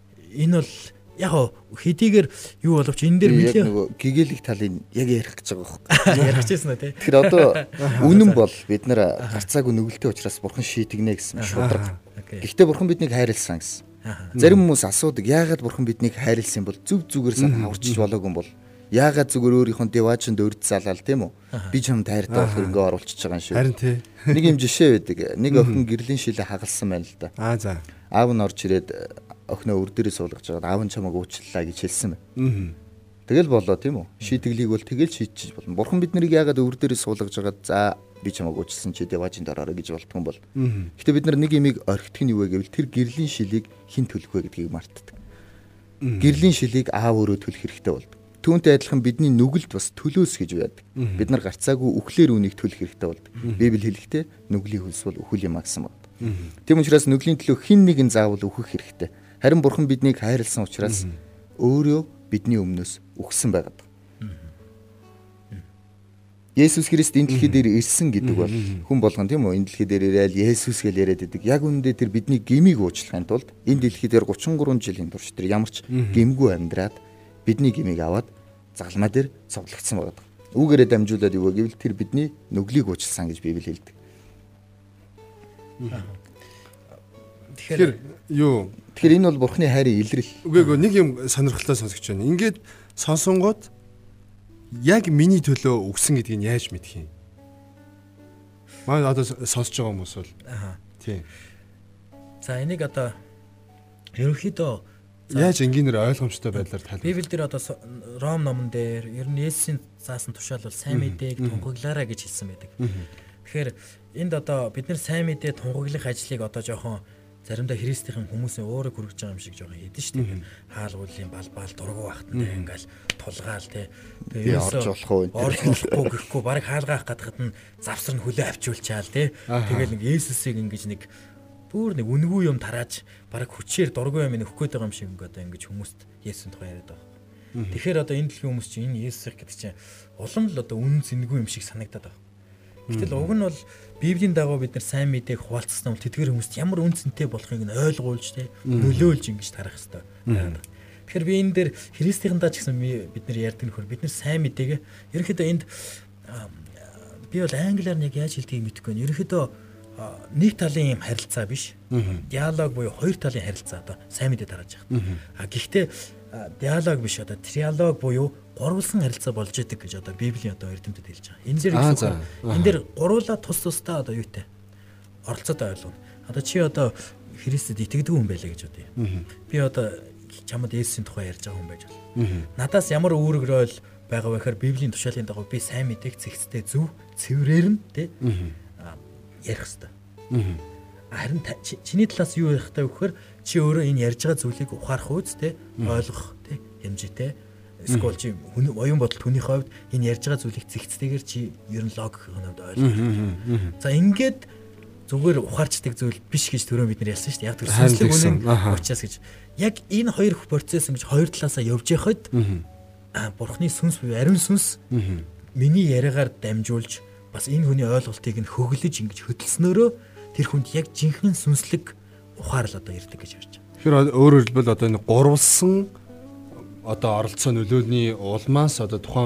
энэ бол яг хэдийгээр юу боловч энэ дээр нэлээ нөгөө гэгээлэг талын яг ярих гэж байгаа байхгүй. Ярих гэсэн үү те. Тэгэхээр одоо үнэн бол бид нар гарцаагүй нүгэлтэй учраас бурхан шийтгэнэ гэсэн шудраг. Гэхдээ бурхан биднийг хайрлсан гэсэн. Зарим хүмүүс асуудаг яагаад бурхан биднийг хайрлсан бол зүв зүгээр сан хаварчиж болоогүй юм бол яагаад зүгээр өөрийнхөө деваачнд өрд залаал тийм үү? Би ч юм тайртай болохоор ингээ оруулчихж байгаа юм шүү. Харин тий. Нэг юм жишээ байдаг. Нэг охин гэрлийн шилээ хагалсан байна л да. Аа за. Аав нь орж ирээд охиноо өр дээрээ суулгаж байгаа. Аав нь чамайг уучлалаа гэж хэлсэн байна. Тэгэл болоо тийм үү? Шийдэглийг бол тэгэл шийдчих болно. Бурхан биднийг яагаад өр дээрээ суулгаж байгаа? За би чамайг уучлсан чи деваачнд ороорой гэж болтгон бол. Гэтэ бид нар нэг имийг орхитг нь юу вэ гэвэл тэр гэрлийн шилийг хэн төлөх вэ гэдгийг мартдаг. Гэрлийн шилийг аав өөрөө төлөх хэрэгтэй болдог. Түүнтэй адилхан бидний нүгэлд бас төлөөс гэж байдаг. Бид нар гарцаагүй үхлээр үнийг төлөх хэрэгтэй болдог. Библи хэлэхдээ нүглийн хөлс бол үхэл юм гэсэн байна. Тийм учраас нүглийн төлөө хэн нэгэн заавал үхэх хэрэгтэй. Харин бурхан биднийг хайрлсан учраас өөрөө бидний өмнөөс үхсэн байгаад. Есүс Христ энэ дэлхий дээр ирсэн гэдэг бол хүн болгон тийм үү энэ дэлхий дээр ирээл Есүс гэж яриад байдаг. Яг үүндээ тэр бидний гмийг уучлахын тулд энэ дэлхий дээр гурван гурван жилийн турш тэр ямар ч гэмгүй амьдраад бидний гмийг аваад загалмай дээр цовдлогдсон байгаа. Үүгээрээ дамжуулаад юу гэвэл тэр бидний нүглийг уучлсан гэж Библи хэлдэг. Тэгэхээр юу? Тэгэхээр энэ бол бурхны хайрын илрэл. Үгүй ээ нэг юм сонирхолтой сонсогч байна. Ингээд сонсонгууд яг миний төлөө өгсөн гэдгийг яаж мэдэх юм? Манай одоо сонсож байгаа хүмүүс бол аа тийм. За энийг одоо ерөнхийдөө яаж энгийнээр ойлгомжтой байдлаар тайлбар. Библи дээр одоо Ром номон дээр ер нь Есүсийн заасан тушаал бол сайн мэдээг тунхаглаарай гэж хэлсэн байдаг. Тэгэхээр энд одоо бид нар сайн мэдээ тунхаглах ажлыг одоо жоохон заримдаа Христийн хүмүүсийн өөрөө хүргэж байгаа юм шиг жоохон хийдэж шүү дээ. Хаал уулын балбаал дургу бахтантай ингээл тулгаал тий. Тэгээ орж болох уу? Орж болохгүй гэхгүй барыг хаалгаах гадахад нь завсар нь хөлөө авчулчаал тий. Тэгэл нэг Есүсийг ингэж нэг бүр нэг үнгүй юм тарааж бараг хүчээр дургу юм нөхөх гээд байгаа юм шиг одоо ингэж хүмүүст Есүсийн тухай яриад байгаа. Тэгэхээр одоо энэ дэлхийн хүмүүс чинь энэ Есүс гэдэг чинь улам л одоо үнэн зэнгүй юм шиг санагдаад байна. Гэтэл уг нь бол Библийн дагуу бид нар сайн мэдээг хуваалцсан бол тэдгэр хүмүүст ямар үнцэнтэй болохыг нь ойлгуулж тэ нөлөөлж ингэж тарах хэрэгтэй. Тэгэхээр би энэ дээр Христийнхандаа ч гэсэн бид нар ярьдаг нөхөр бид нар сайн мэдээг ерөнхийдөө энд би бол англиар нэг яаж хэлдгийг мэдэхгүй байна. Ерөнхийдөө нэг талын юм харилцаа биш. Диалог буюу хоёр талын харилцаа одоо сайн мэдээ тарааж байгаа. А гэхдээ диалог биш одоо триалог буюу гурвалсан харилцаа болж идэг гэж одоо Библийн одоо эрдэмтэд хэлж байгаа. Энэ зэрэг гэсэн. Энэ дэр гуруула тус тусдаа одоо юутай оролцоод ойлгоно. Одоо чи одоо Христэд итгэдэг хүн байлаа гэж бодъё. Би одоо чамд Есүсийн тухай ярьж байгаа хүн байж болно. Надаас ямар үүрэгрэл байгаа вэ гэхээр Библийн тушаалын дагуу би сайн мэдээг зэгцтэй зөв цэврээр нь тэ ярих хэрэгтэй. Харин чиний талаас юу ярих таа вэхээр чи өөрөө энэ ярьж байгаа зүйлийг ухаарах үз тэ ойлгох тэ хэмжээтэй. Эсвэл чи оюун бодолт хүний хувьд энэ ярьж байгаа зүйлийг зэгцтэйгээр чи ер нь логикийн хувьд ойлгох. За ингээд зүгээр ухаарчдаг зүйл биш гэж түрүү бид нар ялсан шүү дээ. Яг тэр сүнслэг үнэн учраас гэж. Яг энэ хоёр процесс ингэж хоёр талаасаа явж байхад бурхны сүнс буюу ариун сүнс миний яриагаар дамжуулж бас энэ хүний ойлголтыг нь хөглөж ингэж хөдөлснөөрөө тэр хүнд яг жинхэнэ сүнслэг ухаарл одоо ирдэг гэж ярьж байгаа. Тэгэхээр өөрөөр хэлбэл одоо энэ гурвалсан одоо оролцоо нөлөөний улмаас одоо тухайн хүнд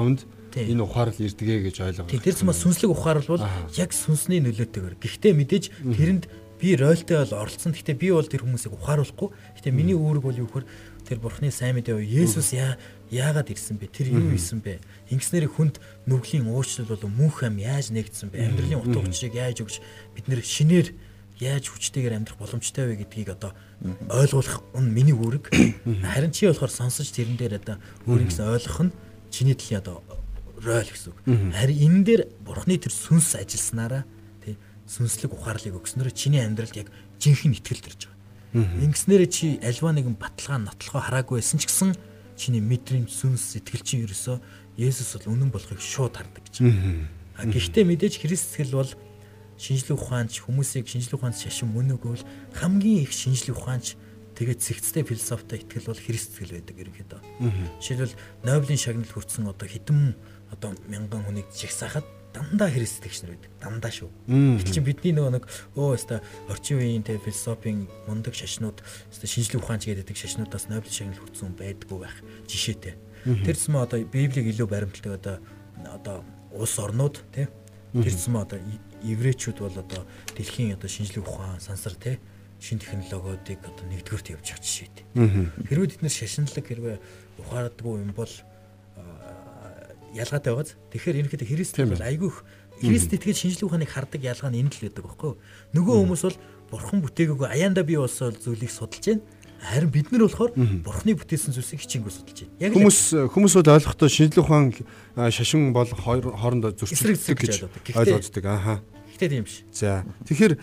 энэ ухаарл ирдэгэ гэж ойлгоо. Тэр зам сүнслэг ухаарл бол яг сүнсний нөлөөтэйгээр. Гэхдээ мэдээж тэрэнд би ролтой бол оролцсон. Гэхдээ би бол тэр хүмүүсийг ухааруулахгүй. Гэхдээ миний үүрэг бол юу гэхээр тэр бурхны сайн мэдээ Есүс яагаад ирсэн бэ? Тэр юу хийсэн бэ? Ингэснээр хүнд нүглийн уучлал бол мөнх ам яаж нэгдсэн бэ? Амьдралын утга учирыг яаж өгч бид нэр шинээр яаж хүчтэйгээр амьдрах боломжтой вэ гэдгийг одоо ойлгуулах нь миний үүрэг. Харин чи болохоор сонсож тэрэн дээр одоо өөрийн гэсэн ойлгох нь чиний төлөв одоо роль гэсэн үг. Харин энэ дээр бурхны тэр сүнс ажилласнараа тий сүнслэг ухаарлыг өгснөөр чиний амьдралд яг жинхэнэ итгэл төрж байгаа. Ингэснээр чи альва нэгэн баталгаа нотлохоо хараагүй байсан ч гэсэн чиний мэдрэмж сүнс сэтгэл чинь ерөөсөө Есүс бол үнэн болохыг шууд хардаг гэж. А гэхдээ мэдээж Христ сэтгэл бол шинжлэх ухаанч хүмүүсийг шинжлэх ухаанч шашин мөн үгүй бол хамгийн их шинжлэх ухаанч тэгээд зэгцтэй философитой итгэл бол Христ сэтгэл байдаг ерөнхийдөө. Жишээлбэл Нобелийн шагнал хүртсэн одоо хэдэн одоо мянган хүнийг жигсаахад дандаа Христ итгэгчнэр байдаг. Дандаа шүү. Гэтэл чи бидний нөгөө нэг өө өста орчин үеийн тэ философийн мундаг шашнууд өста шинжлэх ухаанч гэдэг шашнуудаас Нобелийн шагнал хүртсэн хүн байдгүй байх жишээтэй. Тэр зэм одоо Библийг илүү баримталдаг одоо одоо улс орнууд тэ тэр зэм одоо еврейчүүд бол одоо дэлхийн одоо шинжлэх ухаан сансар тэ шин технологиудыг одоо нэгдүгüрт явж байгаа жишээтэй. Хэрвээ бид нэр шашинлаг хэрвээ ухаардаггүй юм бол ялгаатай байгааз. Тэгэхээр ерөнхийдөө Христ бол айгүйх Христ итгэж шинжлэх ухааныг хардаг ялгаа нь энэ л байдаг байхгүй юу? Нөгөө хүмүүс бол бурхан бүтээгээгүй аяанда бий болсон зүйлийг судалж байна. Харин бид нар болохоор бурхны бүтээсэн зүйлсийг хичээнгөө судалж байна. Яг хүмүүс хүмүүс бол ойлгохдоо шинжлэх ухаан шашин бол хоорондоо зөрчилдөг гэж ойлгодог. Ааха. Гэхдээ тийм биш. За. Тэгэхээр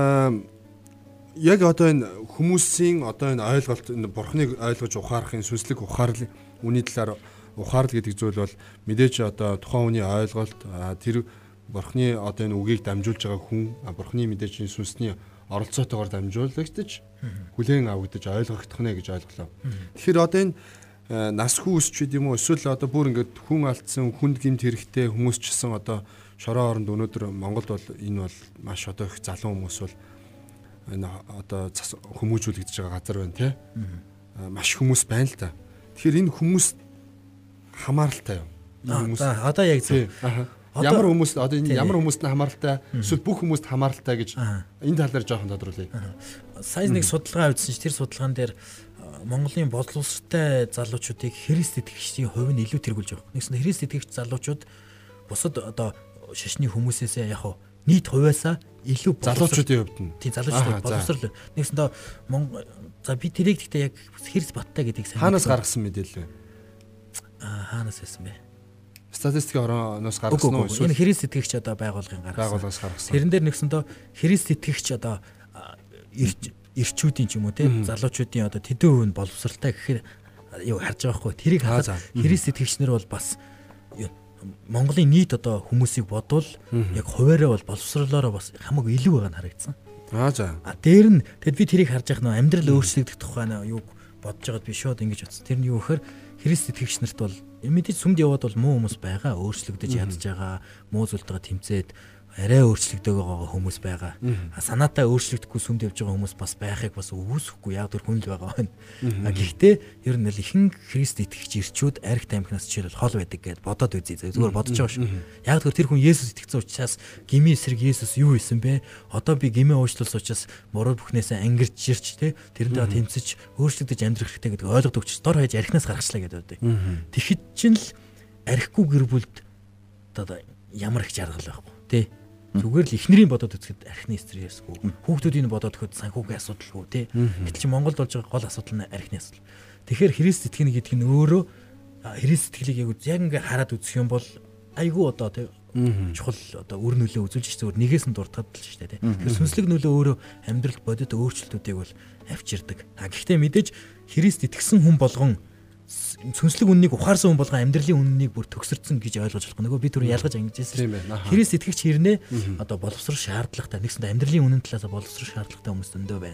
яг одоо энэ хүмүүсийн одоо энэ ойлголт энэ бурхныг ойлгож ухаарахын сүнслэг ухаарл үний талаар ухаарл гэдэг зүйл бол мэдээж одоо тухайн хүний ойлголт тэр бурхны одоо энэ үгийг дамжуулж байгаа хүн бурхны мэдээж энэ сүнсний оролцоотойгоор дамжуулагдаж хүлээн авагдаж ойлгогдох нэ гэж ойлголоо. Тэгэхээр одоо энэ нас хүүс ч гэдэм үү эсвэл одоо бүр ингээд хүн алдсан хүнд гэмт хэрэгтэй хүмүүс ч гэсэн одоо шороо оронд өнөөдөр Монголд бол энэ бол маш одоо их залуу хүмүүс бол энэ одоо хүмүүжүүлэгдэж байгаа газар байна тий. Маш хүмүүс байна л та. Тэгэхээр энэ хүмүүс хамааралтай юу? Хүмүүс одоо яг зөв. Ямар хүмүүс одоо энэ ямар хүмүүст нь хамааралтай эсвэл бүх хүмүүст хамааралтай гэж энэ талаар жоохон тодруулъя. Сайн нэг судалгаа үзсэн чинь тэр судалгаан дээр Монголын бодлогостой залуучуудыг Христ итгэгчдийн хувь нь илүү тэргүүлж байгаа. Нэгсэн Христ итгэгч залуучууд бусад одоо шашны хүмүүсээс яг хаа нийт хувьяасаа илүү залуучуудын хувьд нь. Тийм залуучууд боловсрол. Нэгсэндээ Монгол за би тэрийг гэхдээ яг Христ баттай гэдгийг сайн хаанаас гаргасан мэдээлэл вэ? Аа хаанаас байсан бэ? Статистикийн орноос гаргасан уу эсвэл энэ Христ итгэгч одоо байгууллагын гаргасан. Байгууллагаас гаргасан. Тэрэн дээр нэгсэндээ Христ итгэгч одоо ирчүүдийн ч юм уу тийм залуучуудын одоо тэдэн хувь нь боловсралтай гэхээр юу харж байгаа хгүй тэрийг хараад Христ итгэгчнэр бол бас Монголын нийт одоо хүмүүсийг бодвол яг хуваараа бол боловсролоороо бас хамаагүй илүү байгаа нь харагдсан. Аа за. А дээр нь тэгэд би тэрийг харж яах нь амьдрал өөрчлөгдөх тухай юу бодож байгаад би шууд ингэж утсан. Тэр нь юу гэхээр Христ итгэгч нарт бол мэдээж сүмд яваад бол муу хүмүүс байгаа, өөрчлөгдөж ядж байгаа, муу зүйлтэйгээ тэмцээд арай өөрчлөгдөг байгаа хүмүүс байгаа. Санаатай өөрчлөгдөхгүй сүмд явж байгаа хүмүүс бас байхыг бас үүсэхгүй яг тэр хүн л байгаа байна. А гэхдээ ер нь л ихэнх Христ итгэгч ирчүүд арх тамхинаас жишээл хол байдаг гэд бодоод үзье. Зүгээр бодож байгаа шүү. Яг тэр тэр хүн Есүс итгэсэн учраас гмийн эсрэг Есүс юу хийсэн бэ? Одоо би гмээ уучлуулсан учраас буруу бүхнээсээ ангирч жирч те тэрнтэйгээ тэмцэж өөрчлөгдөж амьдрах хэрэгтэй гэдэг ойлгодог учраас дор хаяж архинаас гаргачлаа гэдэг байдаг. Тэгэхэд чинь л архигүй гэр бүлд одоо ямар их жаргал байхгүй те зүгээр л эхнэрийн бодоод үзэхэд архины стрессгүй хүүхдүүдийн бодоод өгөхөд санхүүгийн асуудалгүй тий. Гэтэл чи Монголд болж байгаа гол асуудал нь архины асуудал. Тэгэхээр Христ итгэнэ гэдэг нь өөрөө Христ итгэлийг яг яг ингээ хараад үзэх юм бол айгүй одоо тий чухал одоо үр нөлөө үзүүлж зүгээр нэгээс нь дуртахад л шүү дээ тий. Тэгэхээр сүнслэг нөлөө өөрөө амьдралд бодит өөрчлөлтүүдийг бол авчирдаг. А гэхдээ мэдээж Христ итгэсэн хүн болгон сүнслэг үннийг ухаарсан хүн болгон амьдралын үннийг бүр төгсөрцөн гэж ойлгож болох. Нөгөө би түр ялгаж ангижсэн. Христ итгэгч хэрнээ одоо боловсрол шаардлагатай нэгсэнд амьдралын үнэн талаас боловсрол шаардлагатай хүмүүс өндөө байна.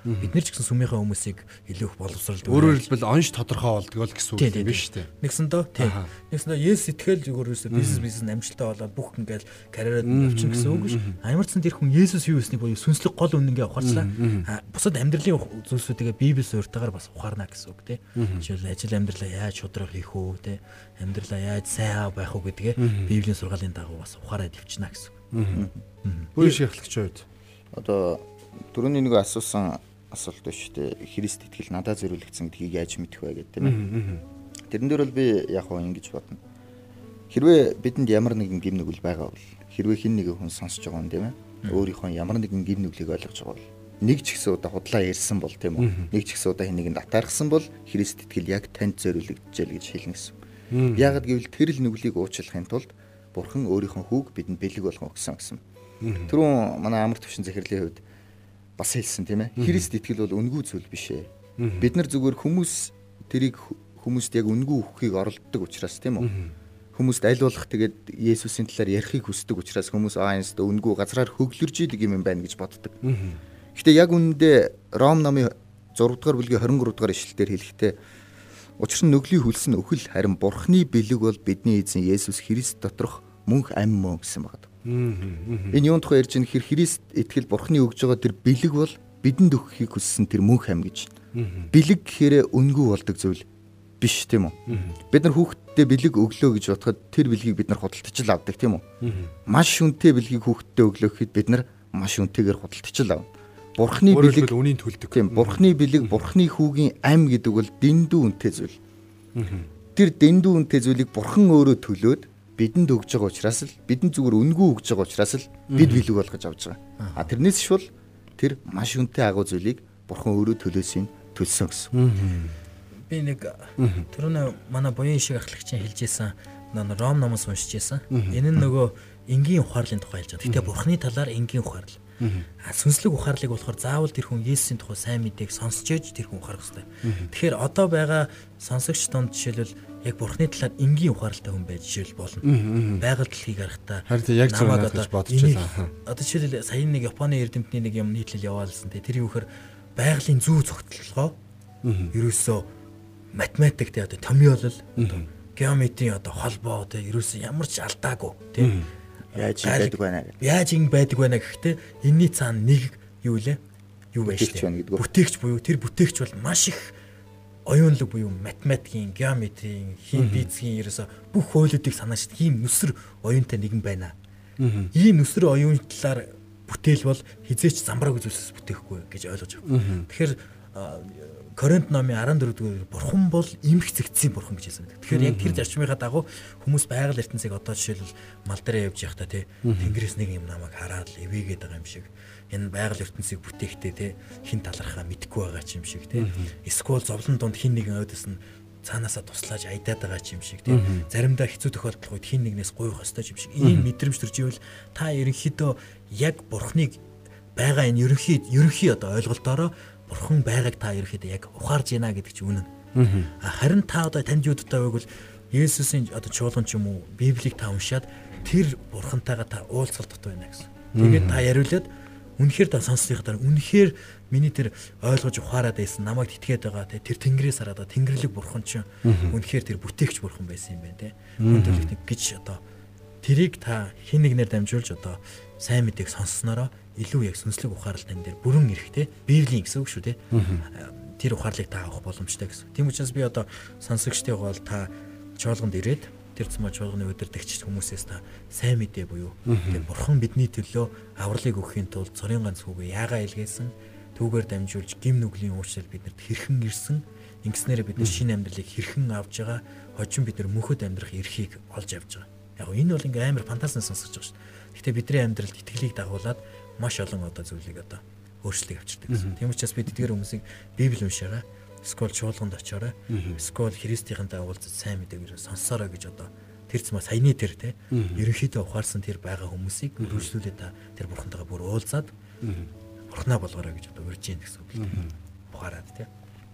Бид нэр ч гэсэн сүмийнхаа хүмүүсийг илүү их боловсруулдаг. Өөрөөр хэлбэл онш тодорхой болдог гэсэн үг юм биш үү? Нэгсэн дөө тийм. Нэгсэн дөө Есүс итгэл зүгээрээс бизнес бизнес амжилттай болоод бүх ингээл карьераад явчихна гэсэн үг ш. Амарцсан тэр хүн Есүс юу гэснийг боёо сүнслэг гол үнэнгээ ухаарчлаа. Бусад амьдралын зүйлсүүдээ Библиэс өөртөөр бас ухаарна гэсэн үг тий. Жишээл ажил амьдралаа яаж шудраг хийх үү тий. Амьдралаа яаж сайн байх уу гэдгээ Библийн сургаалын дагуу бас ухаарад явчихна гэсэн үг. Бүр шийхлэгч үед одоо түрүүний нэг асуусан асуулт биш үү? Христ итгэл надад зориулагдсан гэдгийг яаж мэдэх вэ гэдэг тийм ээ. Тэрэн дээр бол би яг хоо ингэж бодно. Хэрвээ бидэнд ямар нэгэн гим нүгэл байгаа бол хэрвээ хин нэгэн хүн сонсож байгаа юм тийм ээ. Өөрийнхөө ямар нэгэн гим нүглийг ойлгож байгаа бол нэг ч гэсэн удаа худлаа ярьсан бол тийм үү? Нэг ч гэсэн удаа хин нэгэнд атаархсан бол Христ итгэл яг танд зориулагдчихжээ гэж хэлнэ гэсэн. Яагад гэвэл тэр л нүглийг уучлахын тулд Бурхан өөрийнхөө хүүг бидэнд бэлэг болгон өгсөн гэсэн. Түрүүн манай амар төвшин захирлын хувьд бас хэлсэн тийм ээ. Христ итгэл бол үнгүй зүйл биш ээ. Бид нар зүгээр хүмүүс тэрийг хүмүүст яг үнгүй өгөхийг оролддог учраас тийм үү? Хүмүүст аль болох тэгээд Есүсийн талаар ярихыг хүсдэг учраас хүмүүс аа энэс үнгүй газраар хөглөрж идэг юм байна гэж боддог. Гэхдээ яг үнэндээ Ром намын зураг дугаар бүлгийн хорин гурав дугаар ишлэлээр хэлэхдээ учир нь нүглийн хөлс нь өхөл харин Бурхны бэлэг бол бидний эзэн Есүс Христ доторх мөнх ам мөн гэсэн байна. Энэ юун тухай ярьж байгаа хэр Христ итгэл Бурхны өгж байгаа тэр бэлэг бол бидэнд өгөхийг хүссэн тэр мөнх ам гэж. Бэлэг гэхээр үнгүй болдог зүйл биш тийм үү? Бид нар хүүхдтэй бэлэг өглөө гэж бодоход тэр бэлгийг бид нар худалдаж л авдаг тийм үү? Маш үнэтэй бэлгийг хүүхдтэй өглөө гэхэд бид нар маш үнэтэйгээр худалдаж л авна. Бурхны бэлэг үнийн төлдөг. Тийм, Бурхны бэлэг, Бурхны хүүгийн ам гэдэг бол дэндүү үнэтэй зүйл. Тэр дэндүү үнэтэй зүйлийг Бурхан өөрөө төлөөд бидэнд өгж байгаа учраас л бидэнд зүгээр үнгүй өгж байгаа учраас л бид бэлэг болгож авч байгаа. А тэрнээс шул тэр маш үнэтэй агуу зүйлийг Бурхан өөрөө төлөөсийн төлсөн гэсэн. Би нэг түрүүн манай буян шиг ахлагчийн хэлжсэн нэг Ром номоос уншиж байсан. Энэ нь нөгөө энгийн ухаарлын тухай хэлж байгаа. Гэтэ Бурхны талаар энгийн ухаарл. А сүнслэг ухаарлыг болохоор заавал тэр хүн Есүсийн тухай сайн мэдээг сонсч ээж тэр хүн ухаарах хэрэгтэй. Тэгэхээр одоо байгаа сонсогч донд жишээлбэл яг Бурхны талаар энгийн ухаарлтай хүн байж жишээл болно. Байгаль дэлхийг харахтаа харин яг зөв надад бодож байна. Одоо жишээлбэл сая нэг Японы эрдэмтний нэг юм нийтлэл яваалсан те тэр юу гэхээр байгалийн зүй цогцлогоо ерөөсөө математиктэй одоо томьёолол геометрийн одоо холбоо те ерөөсөө ямар ч алдаагүй те яаж байдаг байна гэдэг. Яаж ингэ байдаг байна гэхдээ энэний цаана нэг юу лээ? Юу байж тээ? Бүтээгч буюу тэр бүтээгч бол маш их оюунлаг буюу математикийн, геометрийн, хим физикийн ерөөсө бүх хуулиудыг санаачд ийм нүсэр оюунтай нэгэн байна. Ийм нүсэр оюун талаар бүтээл бол хизээч замбрааг зүйлсээс бүтээхгүй гэж ойлгож байгаа. Тэгэхээр Коринт номын арван дөрөвдүгээр Бурхан бол эмх зэгцсийн Бурхан гэж хэлсэн байдаг. Тэгэхээр яг тэр зарчмынхаа дагуу хүмүүс байгаль ертөнцийг одоо жишээлбэл мал дээр явж явахдаа тий тэнгэрээс нэг юм намайг хараад л эвээгээд байгаа юм шиг энэ байгаль ертөнцийг бүтээхдээ тий хин талархаа мэдэхгүй байгаа ч юм шиг тий эсвэл зовлон донд хин нэгэн ойдос нь цаанаасаа туслаж айдаад байгаа ч юм шиг тий заримдаа хэцүү тохиолдол үед хин нэгнээс гуйх ёстой ч юм шиг ийм мэдрэмж төрж ивэл та ерөнхийдөө яг Бурханыг байгаа энэ ерөнхий ерөнхий одоо ойлголтоороо Бурхан байгааг та ерөөхдөө яг ухаарж байна гэдэг чинь үнэн. Харин та одоо танд юу дутаа вэ гэвэл Есүсийн одоо чуулган ч юм уу Библийг та уншаад тэр Бурхантайгаа та уулзалт дут байна гэсэн. Тэгээд та яриулаад үнэхээр та сонслохоор үнэхээр миний тэр ойлгож ухаарад байсан намайг тэтгээд байгаа те тэр тэнгэрээс хараад тэнгэрлэг Бурхан чинь үнэхээр тэр бүтээгч Бурхан байсан юм байна те. Үнэхээр гэж одоо тэрийг та хин нэгнээр дамжуулж одоо сайн мэдээг сонсснороо илүү яг сүнслэг ухаарлт энэ дээр бүрэн эрэхтэй Библийн гэсэн үг шүү те. Тэр ухаарлыг та авах боломжтой гэсэн. Тийм учраас би одоо сонсогчтойгоо бол та чуулганд ирээд тэр цэмо чуулганы удирдагч хүмүүсээс та сайн мэдээ буюу тэр Бурхан бидний төлөө авралыг өгөхийн тулд цорын ганц хүүгээ яагаа илгээсэн түүгээр дамжуулж гим нүглийн уучлал бидэнд хэрхэн ирсэн ингэснээр бид нар шинэ амьдралыг хэрхэн авж байгаа хожим бид нар мөнхөд амьдрах эрхийг олж авж байгаа. Яг энэ бол ингээм амар фантастик сонсож байгаа шүү дээ. Гэтэ бидний амьдралд итгэлийг дагуулад маш олон одоо зүйлийг одоо өөрчлөлт авчирдаг гэсэн. Тийм учраас бид эдгээр хүмүүсийг Библи уншаарай, скол чуулганд очиорой, скол Христийнхэнтэй уулзаж сайн мэдээг сонсоорой гэж одоо тэр зма саяны тэр те ерөнхийдөө ухаарсан тэр байгаа хүмүүсийг өргөжлүүлээд та тэр Бурхантайгаа бүр уулзаад Бурхнаа болгоорой гэж одоо урьж ийн гэсэн үг л дээ. Ухаарад те.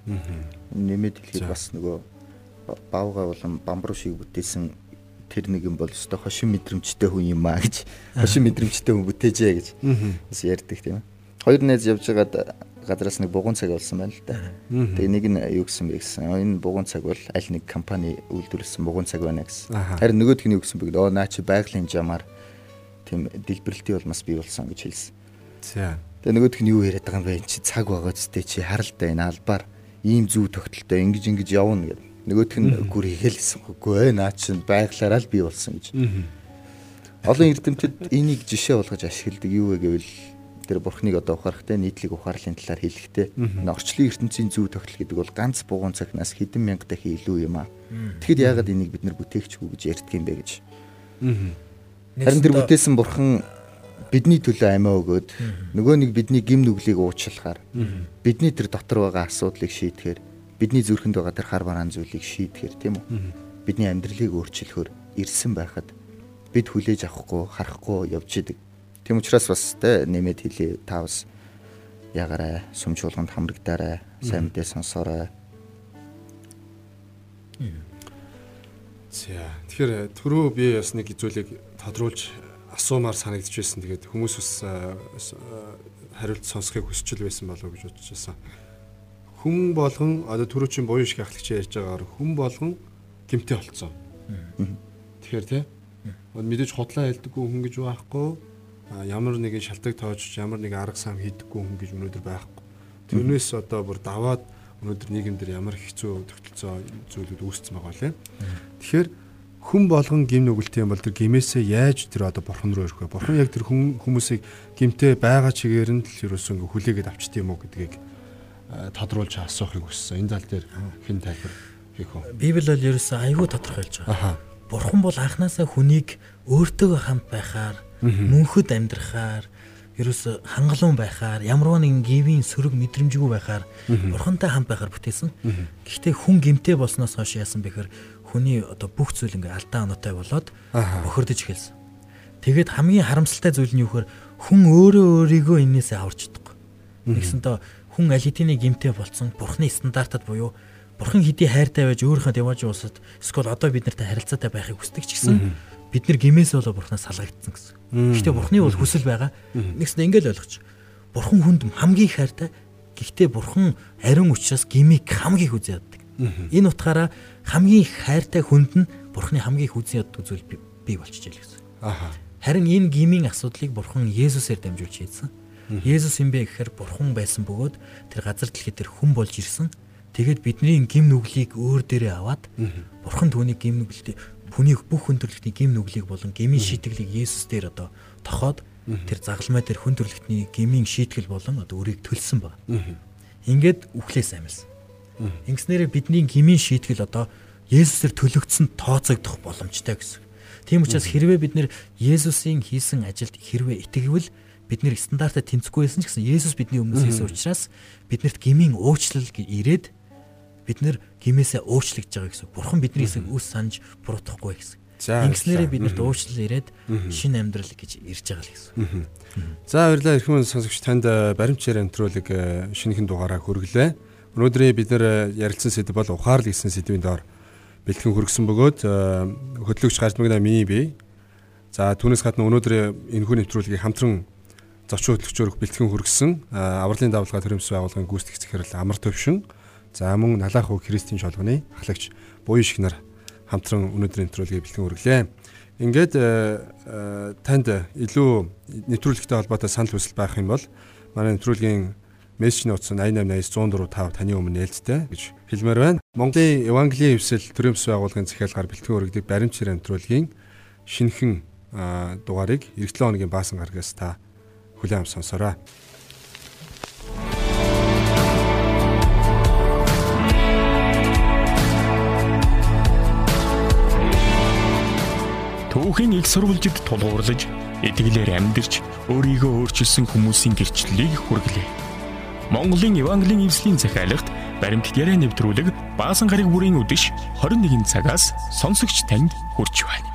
Нэмээд хэлэхэд бас нөгөө Баавга болон бамбаруу шиг бүтээсэн тэр нэгэн бол өстой хошин мэдрэмжтэй хүн юм аа гэж хошин мэдрэмжтэй хүн бүтээжээ гэж бас ярьдаг тийм ээ. Хоёр найз явж байгаад газраас нэг бугуун цаг болсон байна л да. Тэгээ нэг нь юу гэсэн бэ гэсэн. Энэ бугуун цаг бол аль нэг компани үйлдвэрлэсэн бугуун цаг байна гэсэн. Харин нөгөөх нь юу гэсэн бэ гэдэг. Оо наа чи байгалийн жамаар тийм дэлбэрэлтийн улмаас бий болсон гэж хэлсэн. За. Тэгээ нөгөөх нь юу яриад байгаа юм бэ? Чи цаг байгаа зүтэй чи харалтай энэ албаар ийм зүү тогтолтой ингэж ингэж явна гэдэг. Нөгөөх нь гүр хийхэлсэн. Үгүй ээ наа чи байглаараа л бий болсон гэж. Олон эрдэмтэд энийг жишээ болгож ашигладаг юу вэ гэвэл тэр бурхныг одоо ухаарахтай нийтлэг ухаарлын талаар хэлэхдээ орчлын ертөнцийн зүү тогтол гэдэг бол ганц бугуун цагнаас хэдэн мянга дахин илүү юм аа. Тэгэхэд яагаад энийг бид нар бүтээгчгүй гэж ярьдаг юм бэ гэж. Харин тэр бүтээсэн бурхан бидний төлөө амиа өгөөд нөгөө нэг бидний гим нүглийг уучлахаар бидний тэр дотор байгаа асуудлыг шийдэхээр бидний зүрхэнд байгаа тэр хар бараан зүйлийг шийдэхээр тийм үү? Бидний амьдралыг өөрчлөхөөр ирсэн байхад бид хүлээж авахгүй харахгүй явж идэг. Тийм учраас бас тэ нэмэд хэлээ та бас ягаарай, сүмжуулганд хамрагдаарай, сайн мэдээ сонсоорой. За тэгэхээр түрүү би бас нэг зүйлийг тодруулж асуумаар санагдж байсан. Тэгээд хүмүүс бас хариулт сонсохыг хүсчил байсан болов уу гэж бодож байсан. Хүн болгон одоо түрүү чинь буюу шиг ахлагч ярьж байгаагаар хүн болгон гэмтэй болцсон. Тэгэхээр тий мэдээж хотлоо хэлдэггүй хүн гэж байхгүй, ямар нэгэн шалтгаан тоож, ямар нэгэн арга сам хийдэггүй хүн гэж өнөөдөр байхгүй. Тэрнээс одоо бүр даваад өнөөдөр нийгэмдэр ямар хэцүү тогтолцоо зүйлүүд үүссэн байгаа лээ. Тэгэхээр хүн болгон гим нүгэлтэй юм бол тэр гимээсээ яаж тэр одоо бурхан руу ирэх вэ? Бурхан яг тэр хүн хүмүүсийг гимтэй байгаа чигээр нь л ерөөсөө ингээ хүлээгээд авчт юм уу гэдгийг тодруулж асуухыг хүссэн. Энэ тал дээр хэн тайлбар хийх вэ? Библи бол ерөөсөө аюу тодорхойлж байгаа. Бурхан бол анханасаа хүнийг өөртөөгөө хамт байхаар, мөнхөд амьдрахаар, ерөөсө хангалуун байхаар, ямар нэгэн гивийн сөрөг мэдрэмжгүй байхаар бурхантай хамт байхаар бүтээсэн. Гэхдээ хүн гимтэй болсноос хойш яасан бэхээр хүний одоо бүх зүйл ингээ алдаа оноотой болоод бохирдож эхэлсэн. Тэгээд хамгийн харамсалтай зүйл нь юу гэхээр хүн өөрөө өөрийгөө энээсээ аварч чадахгүй. Нэгсэнтэй хүн аль хэдийн гимтэй болцсон бурхны стандартад буюу бурхан хэдий хайртай байж өөрийнхөө явж уусад эсвэл одоо бид нартай харилцаатай байхыг хүсдэг ч гэсэн бид нар гимээс болоо бурхнаас салгагдсан гэсэн. Гэхдээ бурхны бол хүсэл байгаа. Нэгсэндээ ингээл ойлгоч. Бурхан хүнд хамгийн хайртай. Гэхдээ бурхан ариун учраас гимийг хамгийн хүзээ яддаг. Энэ утгаараа хамгийн хайртай хүнд нь бурхны хамгийн хүзээ яддаг зүйл бий болчихжээ л гэсэн. Харин энэ гимийн асуудлыг бурхан Есүсээр дамжуулж хийсэн. Есүс юм бэ гэхээр бурхан байсан бөгөөд тэр газар дэлхийд тэр хүн болж ирсэн. Тэгээд бидний гим нүглийг өөр дээрээ аваад бурхан түүний гим нүглийг хүнийг бүх хүн төрлөختний гим нүглийг болон гмийн шийтгэлийг Есүс дээр одоо тохоод тэр загалмай дээр хүн төрлөختний гмийн шийтгэл болон одоо өрийг төлсөн ба. Ингээд үхлээс амилсан. Ингэснээрээ бидний гмийн шийтгэл одоо Есүсээр төлөгдсөн тооцогдох боломжтой гэсэн. Тийм учраас хэрвээ бид нэр Есүсийн хийсэн ажилд хэрвээ итгэвэл бид нэр стандартад тэнцэхгүй байсан ч гэсэн Есүс бидний өмнөөс хийсэн учраас биднэрт гмийн уучлал ирээд бид нэр гимээсээ уучлагдж байгаа гэсэн. Бурхан бидний эсрэг үс санаж буруутгахгүй гэсэн. Ингэснээрээ биднэрт уучлал ирээд шинэ амьдрал гэж ирж байгаа л гэсэн. За баярлалаа эрхэм сонсогч танд баримтчаар амтруулыг шинэхэн дугаараа хүргэлээ. Өнөөдрийн бид нар ярилцсан сэдв бол ухаарлал гэсэн сэдвийн доор бэлтгэн хүргэсэн бөгөөд хөтлөгч Гажмагна миний бие. За түүнээс гадна өнөөдөр энэхүү нэвтрүүлгийг хамтран зочин хөтлөгчөөр бэлтгэн хүргэсэн авралын давалгаа төрөмс байгууллагын гүйцэтгэх захирал Амар Төвшин, за мөн Налаах хүү Христийн шолгоны ахлагч Буян шиг нар хамтран өнөөдрийн нэвтрүүлгийг бэлтгэн хүргэлээ. Ингээд танд илүү нэвтрүүлэгтэй холбоотой санал хүсэл байх юм бол манай нэвтрүүлгийн мессежний утас найман найман зуун дөрөв тав таны өмнө нээлттэй гэж хэлмээр байна. Монголын Евангелийн эвсэл төрөмс байгууллагын захиалгаар бэлтгэн хүргэдэг баримтчаар нэвтрүүлгийн шинэхэн дугаарыг эх долоо хоногийн баасан гарагаас та хүлээн авч сонсоорой. Түүхийн их сурвалжид тулгуурлаж, итгэлээр амьдарч, өөрийгөө өөрчилсөн хүмүүсийн гэрчлэлийг хүргэлээ. Монголын Евангелийн эвслийн захиалагт баримтат яриа нэвтрүүлэг баасан гараг бүрийн үдэш хорин нэгэн цагаас сонсогч танд хүрч байна.